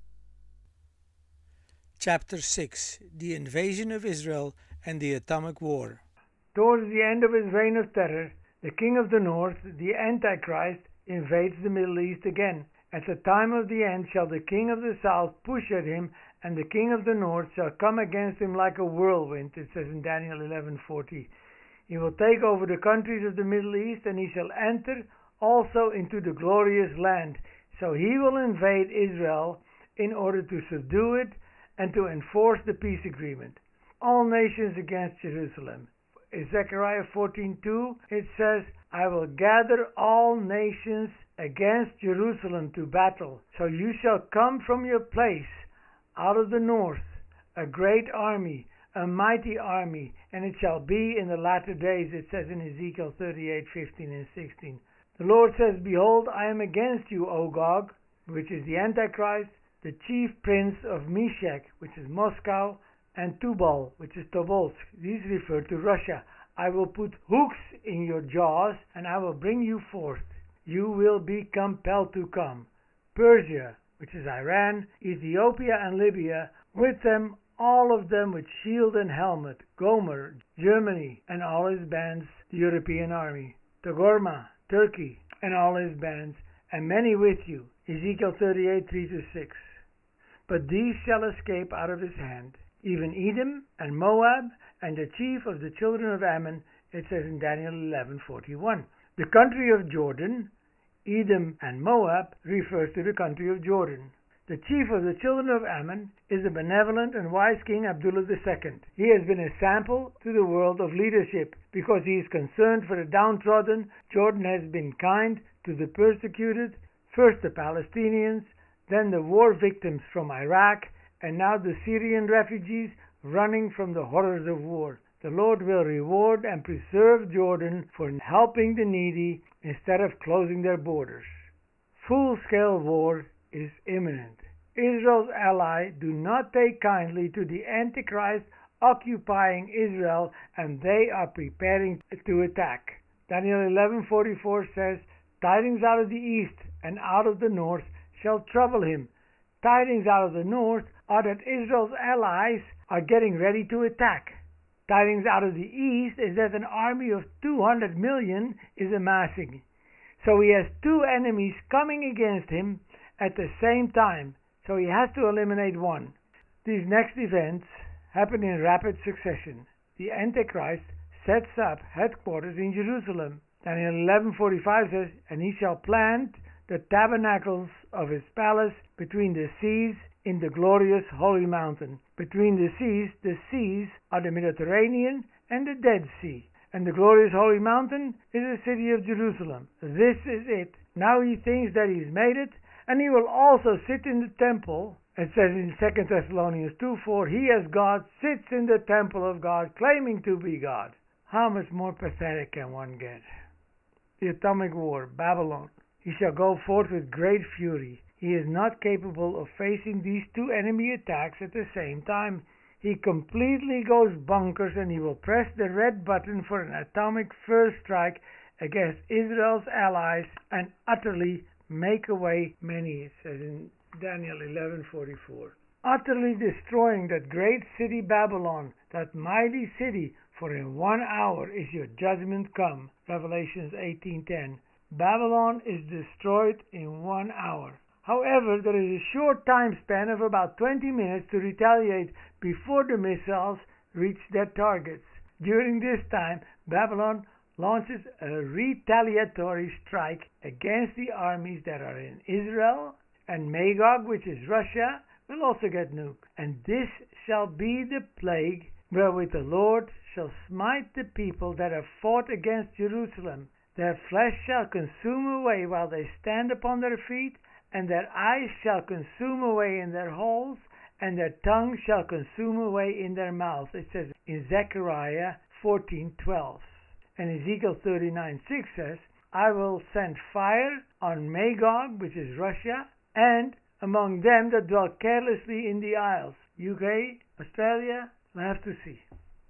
Chapter six. The Invasion of Israel and the Atomic War. Towards the end of his reign of terror, the king of the north, the Antichrist, invades the Middle East again. At the time of the end shall the king of the south push at him, and the king of the north shall come against him like a whirlwind, it says in Daniel eleven forty. He will take over the countries of the Middle East, and he shall enter also into the glorious land. So he will invade Israel in order to subdue it and to enforce the peace agreement. All nations against Jerusalem. In Zechariah fourteen two, it says, I will gather all nations against Jerusalem to battle. So you shall come from your place out of the north, a great army, a mighty army, and it shall be in the latter days, it says in Ezekiel thirty-eight fifteen and sixteen. The Lord says, behold, I am against you, O Gog, which is the Antichrist, the chief prince of Meshech, which is Moscow, and Tubal, which is Tobolsk. These refer to Russia. I will put hooks in your jaws, and I will bring you forth. You will be compelled to come. Persia, which is Iran, Ethiopia, and Libya, with them all of them with shield and helmet, Gomer, Germany, and all his bands, the European army, Togarmah, Turkey, and all his bands, and many with you, Ezekiel thirty-eight three to six. But these shall escape out of his hand, even Edom and Moab, and the chief of the children of Ammon, it says in Daniel eleven forty-one. The country of Jordan, Edom and Moab, refers to the country of Jordan. The chief of the children of Ammon is the benevolent and wise king Abdullah the Second. He has been a sample to the world of leadership because he is concerned for the downtrodden. Jordan has been kind to the persecuted, first the Palestinians, then the war victims from Iraq, and now the Syrian refugees running from the horrors of war. The Lord will reward and preserve Jordan for helping the needy instead of closing their borders. Full-scale war is imminent. Israel's allies do not take kindly to the Antichrist occupying Israel, and they are preparing to attack. Daniel eleven forty-four says, tidings out of the east and out of the north shall trouble him. Tidings out of the north are that Israel's allies are getting ready to attack. Tidings out of the east is that an army of two hundred million is amassing. So he has two enemies coming against him at the same time, so he has to eliminate one. These next events happen in rapid succession. The Antichrist sets up headquarters in Jerusalem. Daniel eleven forty-five says, and he shall plant the tabernacles of his palace between the seas in the glorious holy mountain. Between the seas, the seas are the Mediterranean and the Dead Sea. And the glorious holy mountain is the city of Jerusalem. This is it. Now he thinks that he's made it, and he will also sit in the temple. It says in Second Thessalonians two four, he as God sits in the temple of God, claiming to be God. How much more pathetic can one get? The atomic war, Babylon. He shall go forth with great fury. He is not capable of facing these two enemy attacks at the same time. he completely goes bonkers and he will press the red button for an atomic first strike against Israel's allies and utterly make away many, it says in Daniel eleven forty-four. Utterly destroying that great city Babylon, that mighty city, for in one hour is your judgment come. Revelations eighteen ten. Babylon is destroyed in one hour. However, there is a short time span of about twenty minutes to retaliate before the missiles reach their targets. During this time, Babylon launches a retaliatory strike against the armies that are in Israel, and Magog, which is Russia, will also get nuked. And this shall be the plague wherewith the Lord shall smite the people that have fought against Jerusalem. Their flesh shall consume away while they stand upon their feet, and their eyes shall consume away in their holes, and their tongue shall consume away in their mouths. It says in Zechariah fourteen twelve. And Ezekiel thirty-nine six says, I will send fire on Magog, which is Russia, and among them that dwell carelessly in the isles. U K, Australia, we'll have to see.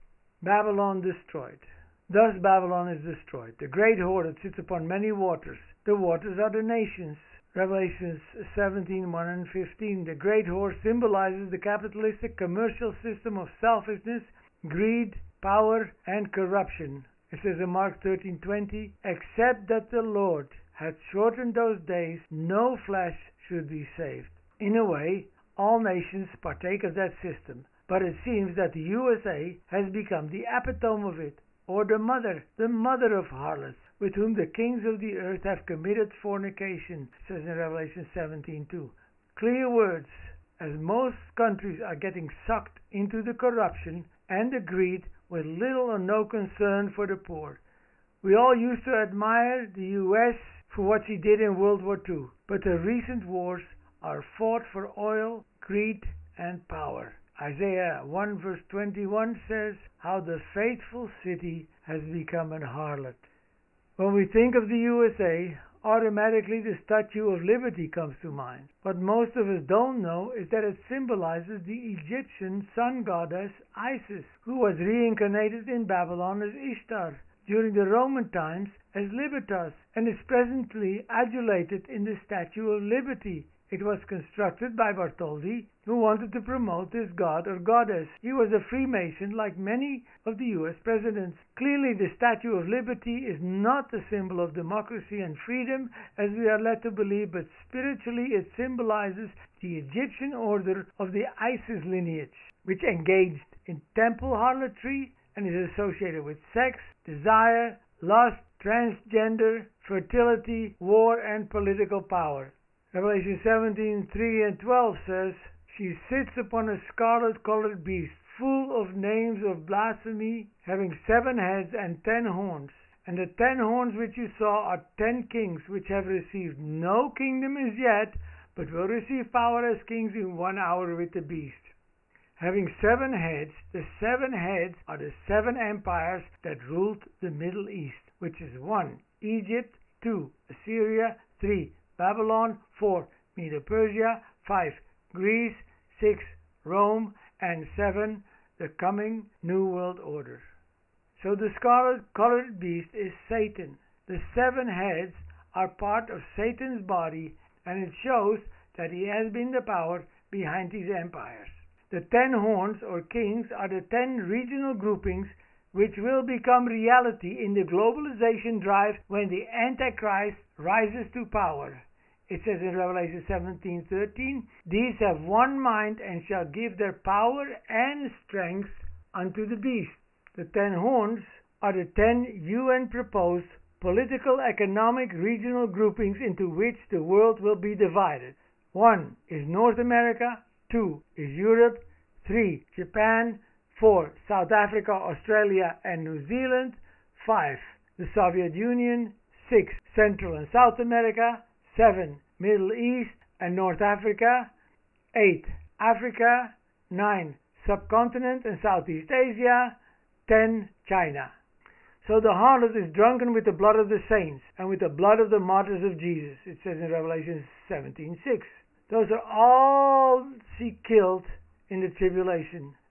Babylon destroyed. Thus Babylon is destroyed, the great whore that sits upon many waters. The waters are the nations. Revelations seventeen one and fifteen. The great whore symbolizes the capitalistic commercial system of selfishness, greed, power, and corruption. It says in Mark thirteen twenty, except that the Lord had shortened those days, no flesh should be saved. In a way, all nations partake of that system, but it seems that the U S A has become the epitome of it, or the mother, the mother of harlots, with whom the kings of the earth have committed fornication, says in Revelation seventeen two. Clear words, as most countries are getting sucked into the corruption and the greed with little or no concern for the poor. We all used to admire the U S for what she did in World War Two, but the recent wars are fought for oil, greed, and power. Isaiah one verse twenty-one says, how the faithful city has become an harlot. When we think of the U S A, automatically the Statue of Liberty comes to mind. What most of us don't know is that it symbolizes the Egyptian sun goddess Isis, who was reincarnated in Babylon as Ishtar during the Roman times as Libertas, and is presently adulated in the Statue of Liberty. It was constructed by Bartholdi, who wanted to promote this god or goddess. He was a Freemason like many of the U S presidents. Clearly, the Statue of Liberty is not a symbol of democracy and freedom, as we are led to believe, but spiritually it symbolizes the Egyptian order of the Isis lineage, which engaged in temple harlotry and is associated with sex, desire, lust, transgender, fertility, war, and political power. Revelation seventeen three and twelve says, she sits upon a scarlet-colored beast, full of names of blasphemy, having seven heads and ten horns. And the ten horns which you saw are ten kings, which have received no kingdom as yet, but will receive power as kings in one hour with the beast. Having seven heads, the seven heads are the seven empires that ruled the Middle East, which is one, Egypt, two, Assyria, three, Babylon, four, Medo-Persia, five, Greece, six, Rome, and seven, the coming New World Order. So the scarlet-colored beast is Satan. The seven heads are part of Satan's body, and it shows that he has been the power behind these empires. The ten horns, or kings, are the ten regional groupings which will become reality in the globalization drive when the Antichrist rises to power. It says in Revelation seventeen thirteen, these have one mind and shall give their power and strength unto the beast. The ten horns are the ten U N-proposed political, economic, regional groupings into which the world will be divided. One is North America, two is Europe, three Japan, four South Africa, Australia, and New Zealand, five the Soviet Union, six Central and South America, seven Middle East and North Africa, eight Africa, nine Subcontinent and Southeast Asia, ten China. So the harlot is drunken with the blood of the saints and with the blood of the martyrs of Jesus, it says in Revelation seventeen six. Those are all she killed in the tribulation.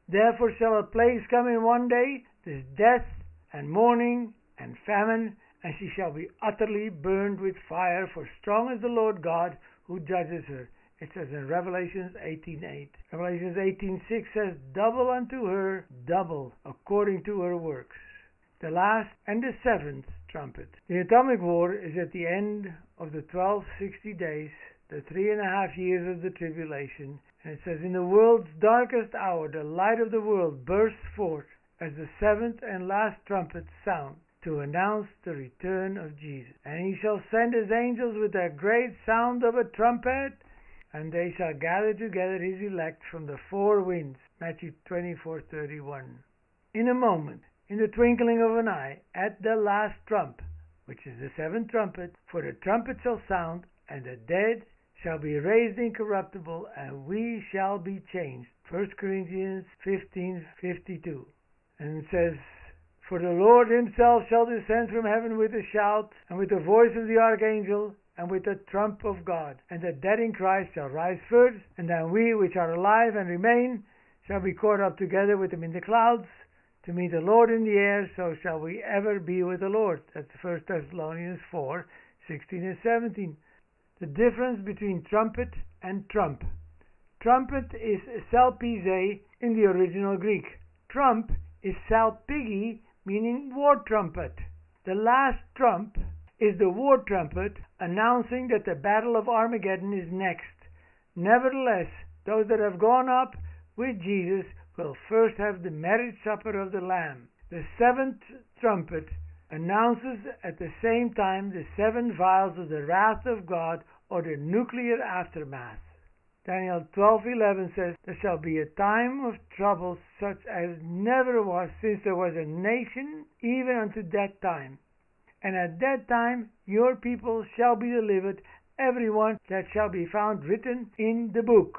Therefore shall a plague come in one day, this death, and mourning, and famine, and she shall be utterly burned with fire, for strong is the Lord God who judges her. It says in Revelations eighteen eight. Revelations eighteen six says, double unto her, double, according to her works. The last and the seventh trumpet. The atomic war is at the end of the twelve sixty days, the three and a half years of the tribulation. And it says, in the world's darkest hour, the light of the world bursts forth as the seventh and last trumpet sound, to announce the return of Jesus. And he shall send his angels with a great sound of a trumpet, and they shall gather together his elect from the four winds. Matthew twenty-four thirty-one. In a moment, in the twinkling of an eye, at the last trump, which is the seventh trumpet, for the trumpet shall sound, and the dead shall be raised incorruptible, and we shall be changed. First Corinthians fifteen fifty-two. And it says, for the Lord himself shall descend from heaven with a shout, and with the voice of the archangel, and with the trump of God. And the dead in Christ shall rise first, and then we which are alive and remain shall be caught up together with them in the clouds, to meet the Lord in the air, so shall we ever be with the Lord. That's First Thessalonians four sixteen and seventeen. The difference between trumpet and trump. Trumpet is salpize in the original Greek. Trump is salpigi, meaning war trumpet. The last trump is the war trumpet announcing that the battle of Armageddon is next. Nevertheless, those that have gone up with Jesus will first have the marriage supper of the Lamb. The seventh trumpet announces at the same time the seven vials of the wrath of God, or the nuclear aftermath. Daniel twelve eleven says, there shall be a time of trouble such as never was since there was a nation, even unto that time. And at that time your people shall be delivered, every one that shall be found written in the book.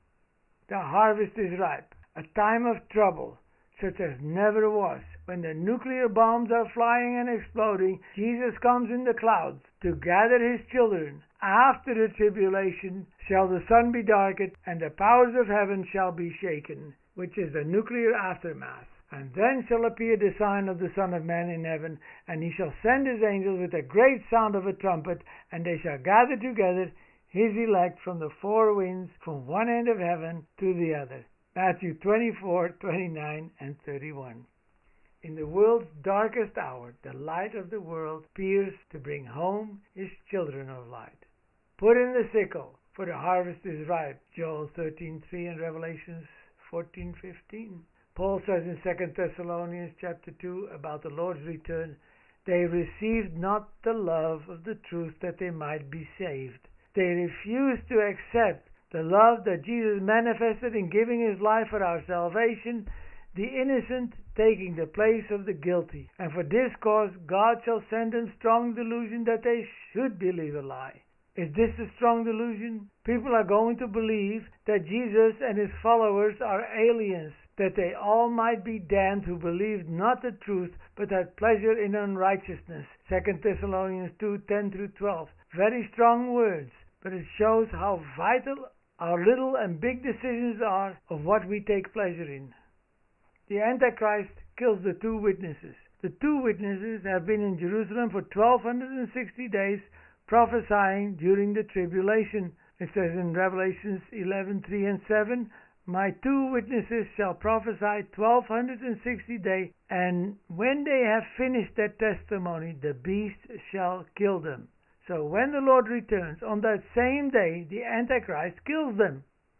The harvest is ripe. A time of trouble such as never was. When the nuclear bombs are flying and exploding, Jesus comes in the clouds to gather his children. After the tribulation shall the sun be darkened, and the powers of heaven shall be shaken, which is the nuclear aftermath. And then shall appear the sign of the Son of Man in heaven, and he shall send his angels with a great sound of a trumpet, and they shall gather together his elect from the four winds, from one end of heaven to the other. Matthew twenty-four twenty-nine and thirty-one. In the world's darkest hour, the light of the world appears to bring home his children of light. Put in the sickle, for the harvest is ripe. Joel thirteen three and Revelations fourteen fifteen. Paul says in Second Thessalonians chapter two about the Lord's return, they received not the love of the truth that they might be saved. They refused to accept the love that Jesus manifested in giving his life for our salvation, the innocent taking the place of the guilty. And for this cause God shall send them strong delusion that they should believe a lie. Is this a strong delusion? People are going to believe that Jesus and his followers are aliens, that they all might be damned who believed not the truth, but had pleasure in unrighteousness. Second Thessalonians two ten through twelve. Very strong words, but it shows how vital our little and big decisions are of what we take pleasure in. The Antichrist kills the two witnesses. The two witnesses have been in Jerusalem for twelve sixty days, prophesying during the tribulation. It says in Revelations eleven three and seven, my two witnesses shall prophesy twelve sixty days, and when they have finished their testimony, the beast shall kill them. So when the Lord returns, on that same day, the Antichrist kills them.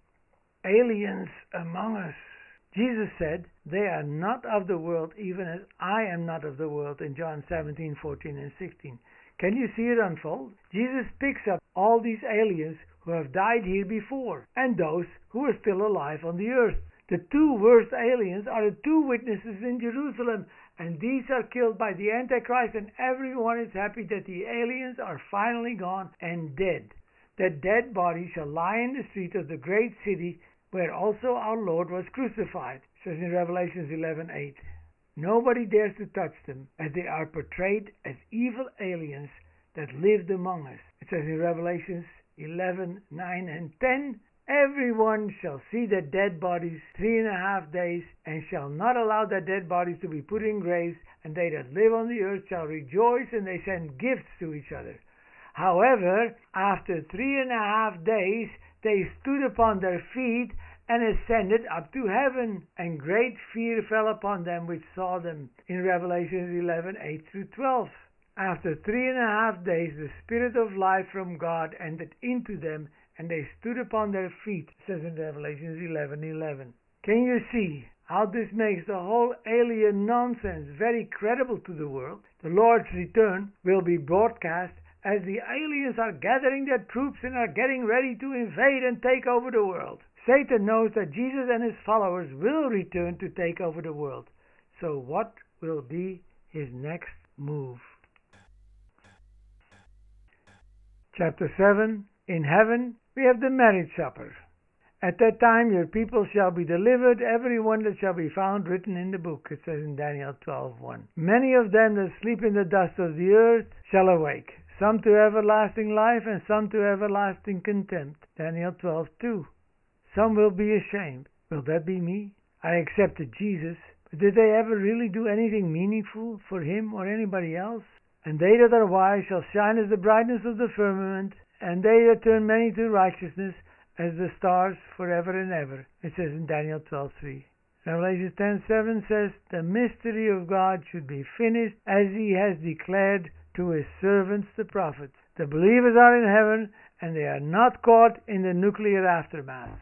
Aliens among us. Jesus said, they are not of the world, even as I am not of the world, in John seventeen fourteen and sixteen. Can you see it unfold? Jesus picks up all these aliens who have died here before, and those who are still alive on the earth. The two worst aliens are the two witnesses in Jerusalem, and these are killed by the Antichrist, and everyone is happy that the aliens are finally gone and dead. Their dead bodies shall lie in the street of the great city, where also our Lord was crucified. It says in Revelations eleven eight. Nobody dares to touch them, as they are portrayed as evil aliens that lived among us. It says in Revelations eleven nine and ten, Everyone shall see their dead bodies three and a half days, and shall not allow their dead bodies to be put in graves, and they that live on the earth shall rejoice, and they send gifts to each other. However, after three and a half days they stood upon their feet, and ascended up to heaven, and great fear fell upon them which saw them. In Revelation eleven, eight through twelve. After three and a half days the Spirit of life from God entered into them, and they stood upon their feet, it says in Revelation eleven, eleven. Can you see how this makes the whole alien nonsense very credible to the world? The Lord's return will be broadcast as the aliens are gathering their troops and are getting ready to invade and take over the world. Satan knows that Jesus and his followers will return to take over the world. So what will be his next move? Chapter seven. In heaven we have the marriage supper. At that time your people shall be delivered, every one that shall be found written in the book, it says in Daniel twelve, one. Many of them that sleep in the dust of the earth shall awake, some to everlasting life, and some to everlasting contempt. Daniel twelve, two. Some will be ashamed. Will that be me? I accepted Jesus, but did they ever really do anything meaningful for him or anybody else? And they that are wise shall shine as the brightness of the firmament, and they that turn many to righteousness as the stars forever and ever. It says in Daniel twelve, three. Revelation ten, seven says, the mystery of God should be finished as he has declared to his servants the prophets. The believers are in heaven, and they are not caught in the nuclear aftermath.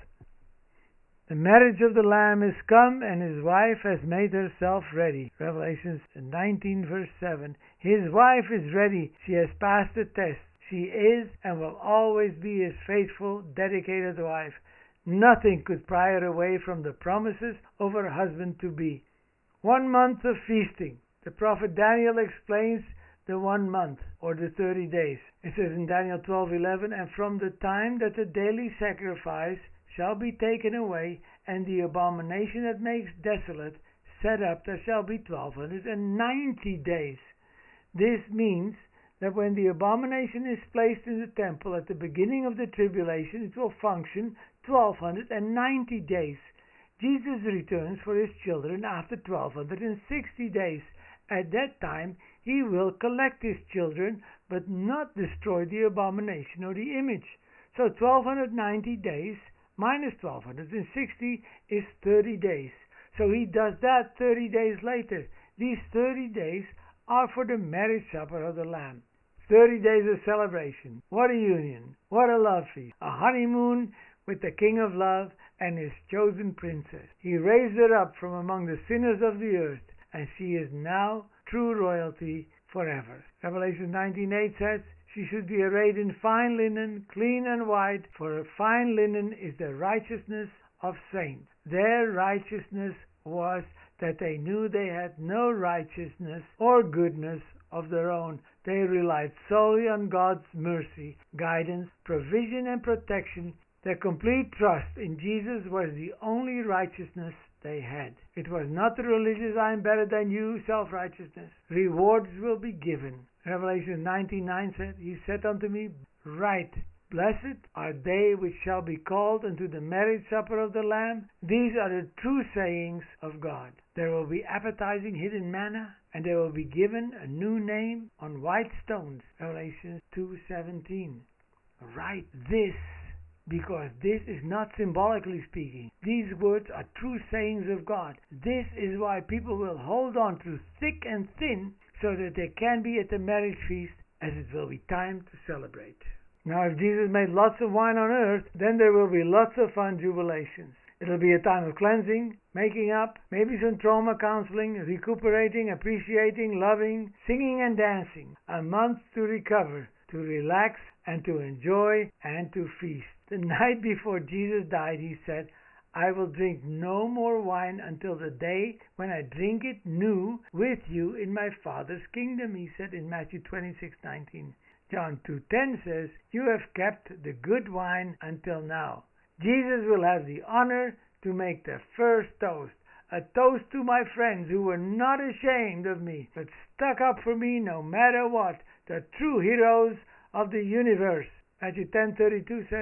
The marriage of the Lamb is come, and his wife has made herself ready. Revelation nineteen, verse seven. His wife is ready. She has passed the test. She is and will always be his faithful, dedicated wife. Nothing could pry her away from the promises of her husband-to-be. One month of feasting. The prophet Daniel explains the one month, or the thirty days. It says in Daniel twelve, eleven, and from the time that the daily sacrifice shall be taken away, and the abomination that makes desolate set up, there shall be twelve ninety days. This means that when the abomination is placed in the temple at the beginning of the tribulation, it will function twelve ninety days. Jesus returns for his children after twelve sixty days. At that time he will collect his children, but not destroy the abomination or the image. So twelve ninety days minus twelve sixty is thirty days. So he does that thirty days later. These thirty days are for the marriage supper of the Lamb. thirty days of celebration. What a union. What a love feast. A honeymoon with the King of Love and his chosen princess. He raised her up from among the sinners of the earth, and she is now true royalty forever. Revelation nineteen, eight says, she should be arrayed in fine linen, clean and white, for fine linen is the righteousness of saints. Their righteousness was that they knew they had no righteousness or goodness of their own. They relied solely on God's mercy, guidance, provision, and protection. Their complete trust in Jesus was the only righteousness they had. It was not the religious "I'm better than you" self-righteousness. Rewards will be given. Revelation nineteen, nine said, he said unto me, write, blessed are they which shall be called unto the marriage supper of the Lamb. These are the true sayings of God. There will be appetizing hidden manna, and they will be given a new name on white stones. Revelation two, seventeen. Write this, because this is not symbolically speaking. These words are true sayings of God. This is why people will hold on through thick and thin, so that they can be at the marriage feast, as it will be time to celebrate. Now, if Jesus made lots of wine on earth, then there will be lots of fun jubilations. It'll be a time of cleansing, making up, maybe some trauma counseling, recuperating, appreciating, loving, singing and dancing. A month to recover, to relax, and to enjoy, and to feast. The night before Jesus died, he said, I will drink no more wine until the day when I drink it new with you in my Father's kingdom, he said in Matthew twenty-six, nineteen. John two, ten says, you have kept the good wine until now. Jesus will have the honor to make the first toast, a toast to my friends who were not ashamed of me, but stuck up for me no matter what, the true heroes of the universe. Matthew ten, thirty-two says,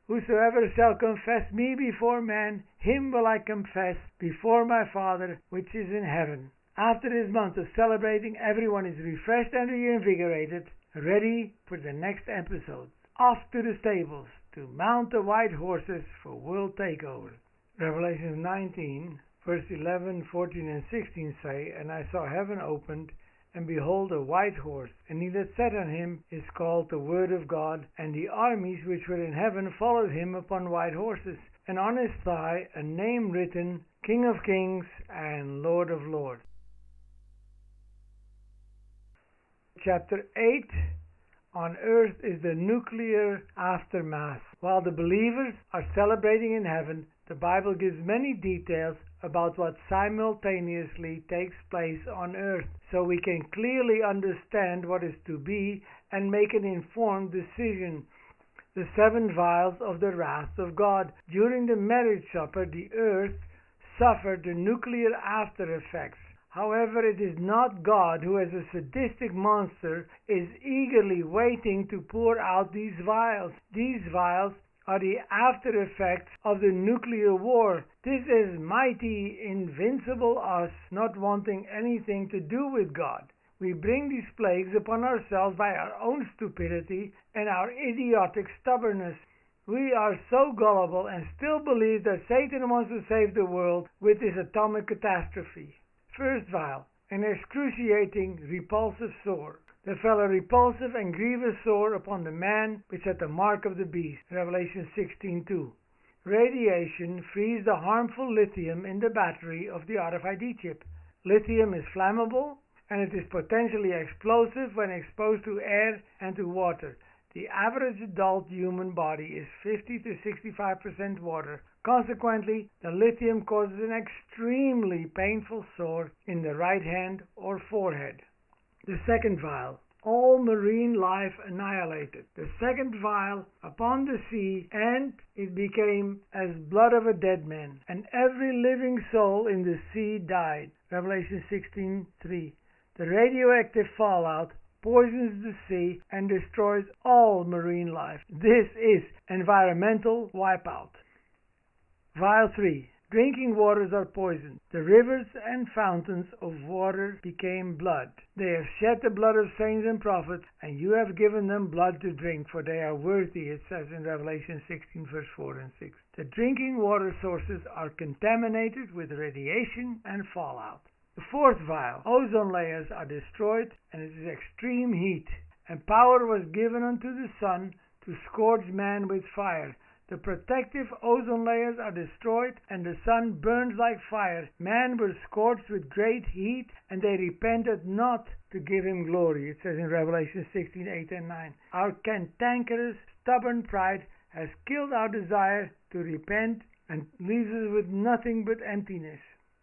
Whosoever shall confess me before men, him will I confess before my Father which is in heaven. After this month of celebrating, everyone is refreshed and reinvigorated, ready for the next episode. Off to the stables to mount the white horses for world takeover. Revelation nineteen, verse eleven, fourteen, and sixteen say, And I saw heaven opened, and behold a white horse, and he that sat on him is called the Word of God, and the armies which were in heaven followed him upon white horses, and on his thigh a name written, King of Kings and Lord of Lords. Chapter eight, on earth is the nuclear aftermath. While the believers are celebrating in heaven, the Bible gives many details about what simultaneously takes place on earth, so we can clearly understand what is to be and make an informed decision. The seven vials of the wrath of God. During the marriage supper, the earth suffered the nuclear after effects. However, it is not God who, as a sadistic monster, is eagerly waiting to pour out these vials. These vials are the after effects of the nuclear war. This is mighty, invincible us not wanting anything to do with God. We bring these plagues upon ourselves by our own stupidity and our idiotic stubbornness. We are so gullible and still believe that Satan wants to save the world with his atomic catastrophe. First vial, an excruciating, repulsive sore. There fell a repulsive and grievous sore upon the man which had the mark of the beast. Revelation sixteen two. Radiation frees the harmful lithium in the battery of the R F I D chip. Lithium is flammable and it is potentially explosive when exposed to air and to water. The average adult human body is fifty to sixty-five percent water. Consequently, the lithium causes an extremely painful sore in the right hand or forehead. The second vial, all marine life annihilated. The second vial, upon the sea, and it became as blood of a dead man, and every living soul in the sea died. Revelation sixteen three. The radioactive fallout poisons the sea and destroys all marine life. This is environmental wipeout. Vial three. Drinking waters are poisoned. The rivers and fountains of water became blood. They have shed the blood of saints and prophets, and you have given them blood to drink, for they are worthy, it says in Revelation sixteen, verse four and six. The drinking water sources are contaminated with radiation and fallout. The fourth vial, ozone layers are destroyed, and it is extreme heat, and power was given unto the sun to scorch man with fire. The protective ozone layers are destroyed, and the sun burns like fire. Man was scorched with great heat, and they repented not to give him glory. It says in Revelation sixteen eight and nine. Our cantankerous, stubborn pride has killed our desire to repent and leaves us with nothing but emptiness.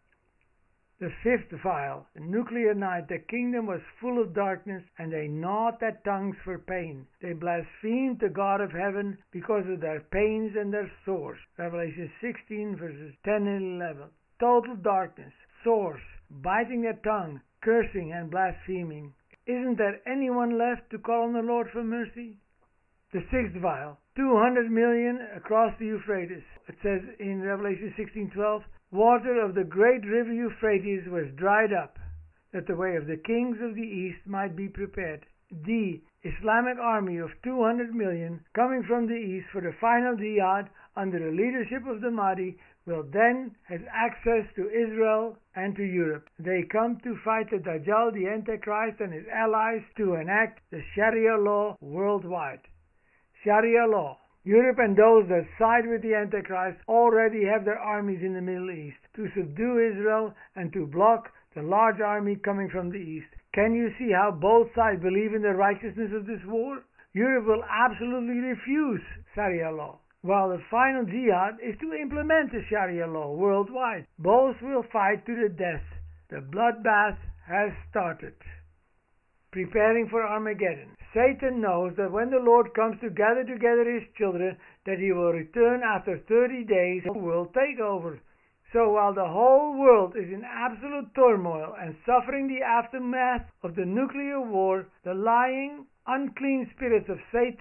The fifth vial, the nuclear night, the kingdom was full of darkness, and they gnawed their tongues for pain. They blasphemed the God of heaven because of their pains and their sores. Revelation sixteen, verses ten and eleven. Total darkness, sores, biting their tongue, cursing and blaspheming. Isn't there anyone left to call on the Lord for mercy? The sixth vial, two hundred million across the Euphrates. It says in Revelation sixteen twelve, water of the great river Euphrates was dried up, that the way of the kings of the east might be prepared. The Islamic army of two hundred million coming from the east for the final jihad under the leadership of the Mahdi will then have access to Israel and to Europe. They come to fight the Dajjal, the Antichrist, and his allies to enact the Sharia law worldwide. Sharia law. Europe and those that side with the Antichrist already have their armies in the Middle East to subdue Israel and to block the large army coming from the East. Can you see how both sides believe in the righteousness of this war? Europe will absolutely refuse Sharia law, while the final jihad is to implement the Sharia law worldwide. Both will fight to the death. The bloodbath has started. Preparing for Armageddon. Satan knows that when the Lord comes to gather together his children, that he will return after thirty days and will take over. So while the whole world is in absolute turmoil and suffering the aftermath of the nuclear war, the lying, unclean spirits of Satan,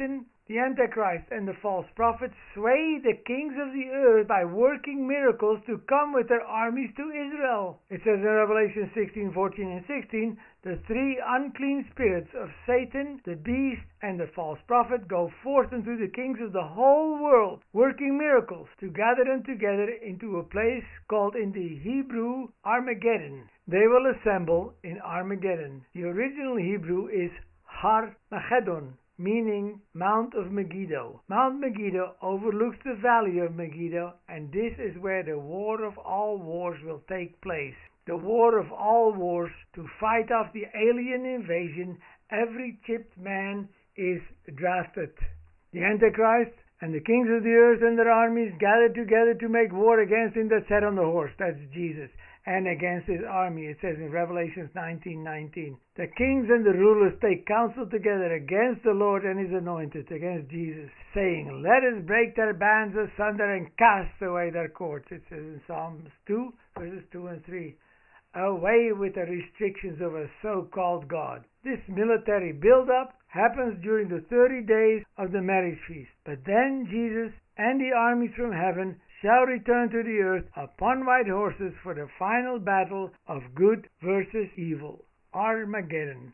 The Antichrist and the false prophets sway the kings of the earth by working miracles to come with their armies to Israel. It says in Revelation sixteen, fourteen, and sixteen, the three unclean spirits of Satan, the beast, and the false prophet go forth unto the kings of the whole world, working miracles to gather them together into a place called in the Hebrew Armageddon. They will assemble in Armageddon. The original Hebrew is Har Magedon, meaning Mount of Megiddo. Mount Megiddo overlooks the valley of Megiddo, and this is where the war of all wars will take place. The war of all wars, to fight off the alien invasion. Every chipped man is drafted. The Antichrist and the kings of the earth and their armies gathered together to make war against him that sat on the horse, that's Jesus, and against his army. It says in Revelation nineteen nineteen. The kings and the rulers take counsel together against the Lord and his anointed, against Jesus, saying, let us break their bands asunder and cast away their cords. It says in Psalms two, verses two and three. Away with the restrictions of a so-called God. This military build-up happens during the thirty days of the marriage feast. But then Jesus and the armies from heaven shall return to the earth upon white horses for the final battle of good versus evil. Armageddon.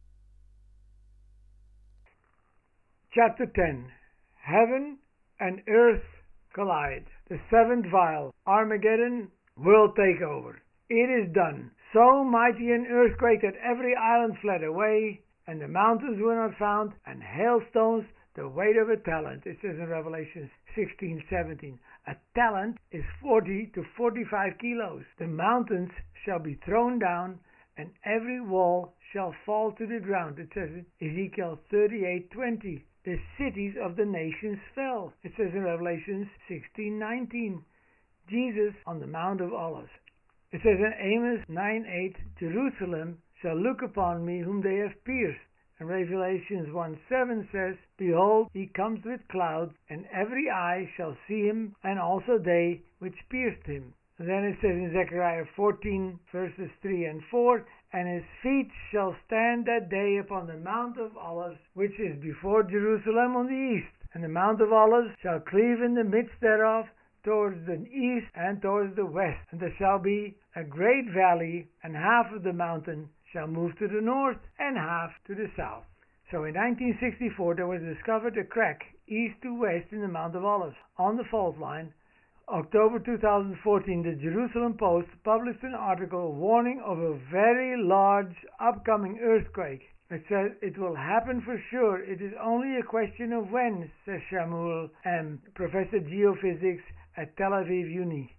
Chapter ten. Heaven and earth collide. The seventh vial, Armageddon, world takeover. It is done. So mighty an earthquake that every island fled away, and the mountains were not found, and hailstones the weight of a talent. It says in Revelation sixteen seventeen. A talent is forty to forty-five kilos. The mountains shall be thrown down, and every wall shall fall to the ground. It says in Ezekiel thirty-eight twenty. The cities of the nations fell. It says in Revelation sixteen nineteen. Jesus on the Mount of Olives. It says in Amos nine eight, Jerusalem shall look upon me whom they have pierced. And Revelations one seven says, behold, he comes with clouds, and every eye shall see him, and also they which pierced him. And then it says in Zechariah fourteen, verses three and four, and his feet shall stand that day upon the Mount of Olives, which is before Jerusalem on the east. And the Mount of Olives shall cleave in the midst thereof, towards the east and towards the west. And there shall be a great valley, and half of the mountain shall move to the north and half to the south. So in nineteen sixty-four there was discovered a crack east to west in the Mount of Olives on the fault line. October two thousand fourteen, the Jerusalem Post published an article warning of a very large upcoming earthquake. It says it will happen for sure. It is only a question of when, says Shamuel M., professor of geophysics at Tel Aviv Uni.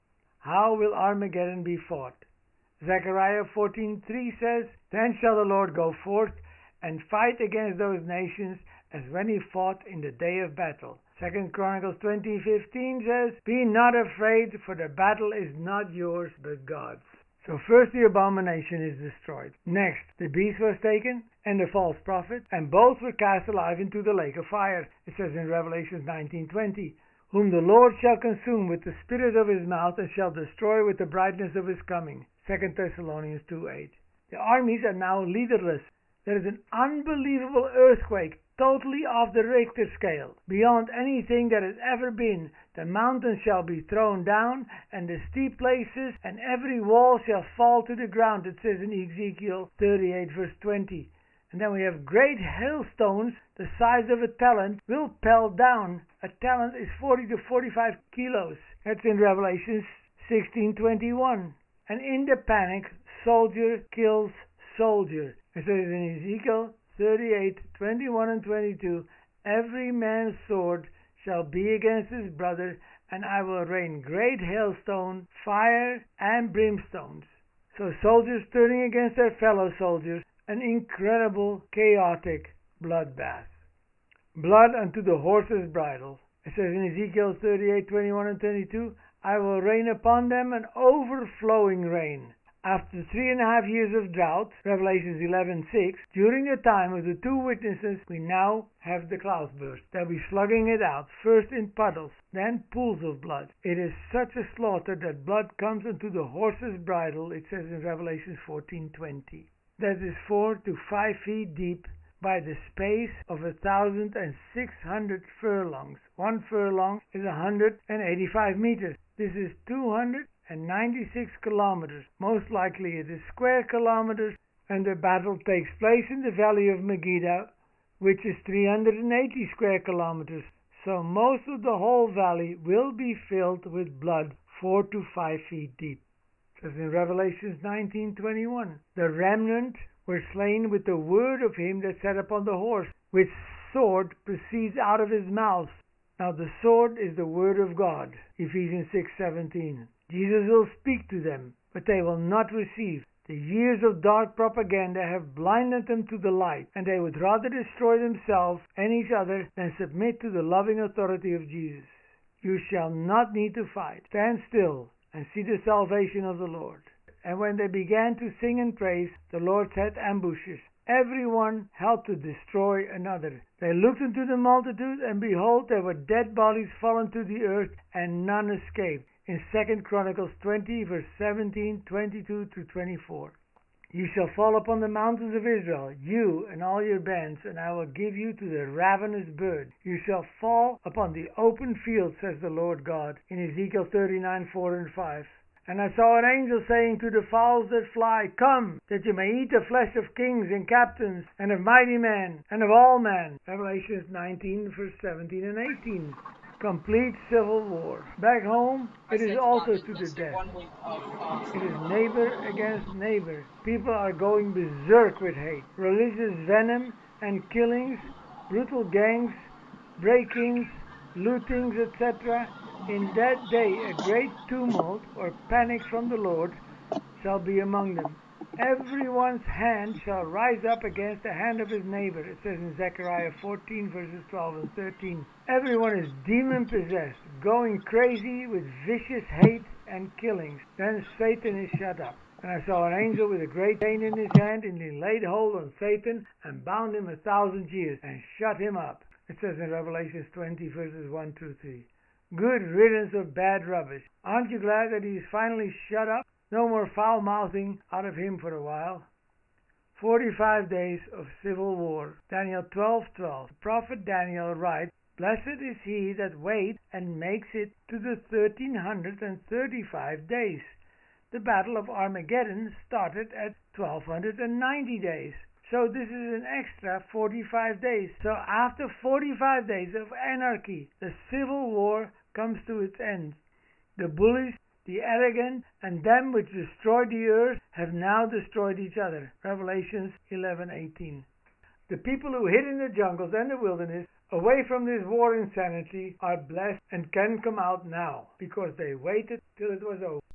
How will Armageddon be fought? Zechariah fourteen three says, then shall the Lord go forth and fight against those nations as when he fought in the day of battle. Second Chronicles twenty fifteen says, be not afraid, for the battle is not yours but God's. So first the abomination is destroyed. Next, the beast was taken and the false prophet, and both were cast alive into the lake of fire. It says in Revelation nineteen twenty, whom the Lord shall consume with the spirit of his mouth, and shall destroy with the brightness of his coming. Second Thessalonians two eight. The armies are now leaderless. There is an unbelievable earthquake, totally off the Richter scale, beyond anything that has ever been. The mountains shall be thrown down, and the steep places, and every wall shall fall to the ground. It says in Ezekiel thirty-eight verse twenty. And then we have great hailstones the size of a talent will pelt down. A talent is forty to forty-five kilos. That's in Revelation sixteen twenty-one. And in the panic, soldier kills soldier. It says in Ezekiel thirty-eight twenty-one and twenty-two, every man's sword shall be against his brother, and I will rain great hailstone, fire, and brimstones. So soldiers turning against their fellow soldiers, an incredible, chaotic bloodbath. Blood unto the horse's bridle. It says in Ezekiel thirty-eight twenty-one and twenty-two, I will rain upon them an overflowing rain. After three and a half years of drought, Revelations eleven six, during the time of the two witnesses, we now have the cloudburst. They'll be slugging it out, first in puddles, then pools of blood. It is such a slaughter that blood comes into the horse's bridle, it says in Revelation fourteen twenty. That is four to five feet deep by the space of a thousand and six hundred furlongs. One furlong is one hundred eighty-five meters. This is two hundred ninety-six kilometers. Most likely it is square kilometers, and the battle takes place in the valley of Megiddo, which is three hundred eighty square kilometers. So most of the whole valley will be filled with blood four to five feet deep. It says in Revelation nineteen twenty-one, the remnant were slain with the word of him that sat upon the horse, which sword proceeds out of his mouth. Now the sword is the word of God. Ephesians six seventeen. Jesus will speak to them, but they will not receive. The years of dark propaganda have blinded them to the light, and they would rather destroy themselves and each other than submit to the loving authority of Jesus. You shall not need to fight. Stand still and see the salvation of the Lord. And when they began to sing and praise, the Lord set ambushes. Everyone helped to destroy another. They looked into the multitude, and behold, there were dead bodies fallen to the earth, and none escaped. In Second Chronicles twenty, verse seventeen, twenty-two to twenty-four. You shall fall upon the mountains of Israel, you and all your bands, and I will give you to the ravenous bird. You shall fall upon the open field, says the Lord God, in Ezekiel thirty-nine, four and five. And I saw an angel saying to the fowls that fly, Come, that you may eat the flesh of kings and captains, and of mighty men, and of all men. Revelation nineteen, verse seventeen and eighteen. Complete civil war. Back home, it is also to the death. It is neighbor against neighbor. People are going berserk with hate. Religious venom and killings, brutal gangs, break-ins, lootings, et cetera. In that day a great tumult or panic from the Lord shall be among them. Everyone's hand shall rise up against the hand of his neighbor. It says in Zechariah fourteen, verses twelve and thirteen. Everyone is demon-possessed, going crazy with vicious hate and killings. Then Satan is shut up. And I saw an angel with a great chain in his hand, and he laid hold on Satan and bound him a thousand years and shut him up. It says in Revelation twenty, verses one through three. Good riddance of bad rubbish. Aren't you glad that he is finally shut up? No more foul-mouthing out of him for a while. Forty-five days of civil war. Daniel twelve twelve. The prophet Daniel writes, Blessed is he that waits and makes it to the thirteen hundred and thirty-five days. The battle of Armageddon started at twelve hundred and ninety days. So this is an extra forty-five days. So after forty-five days of anarchy, the civil war comes to its end. The bullies, the arrogant, and them which destroyed the earth have now destroyed each other. Revelations eleven eighteen. The people who hid in the jungles and the wilderness, away from this war insanity, are blessed and can come out now, because they waited till it was over.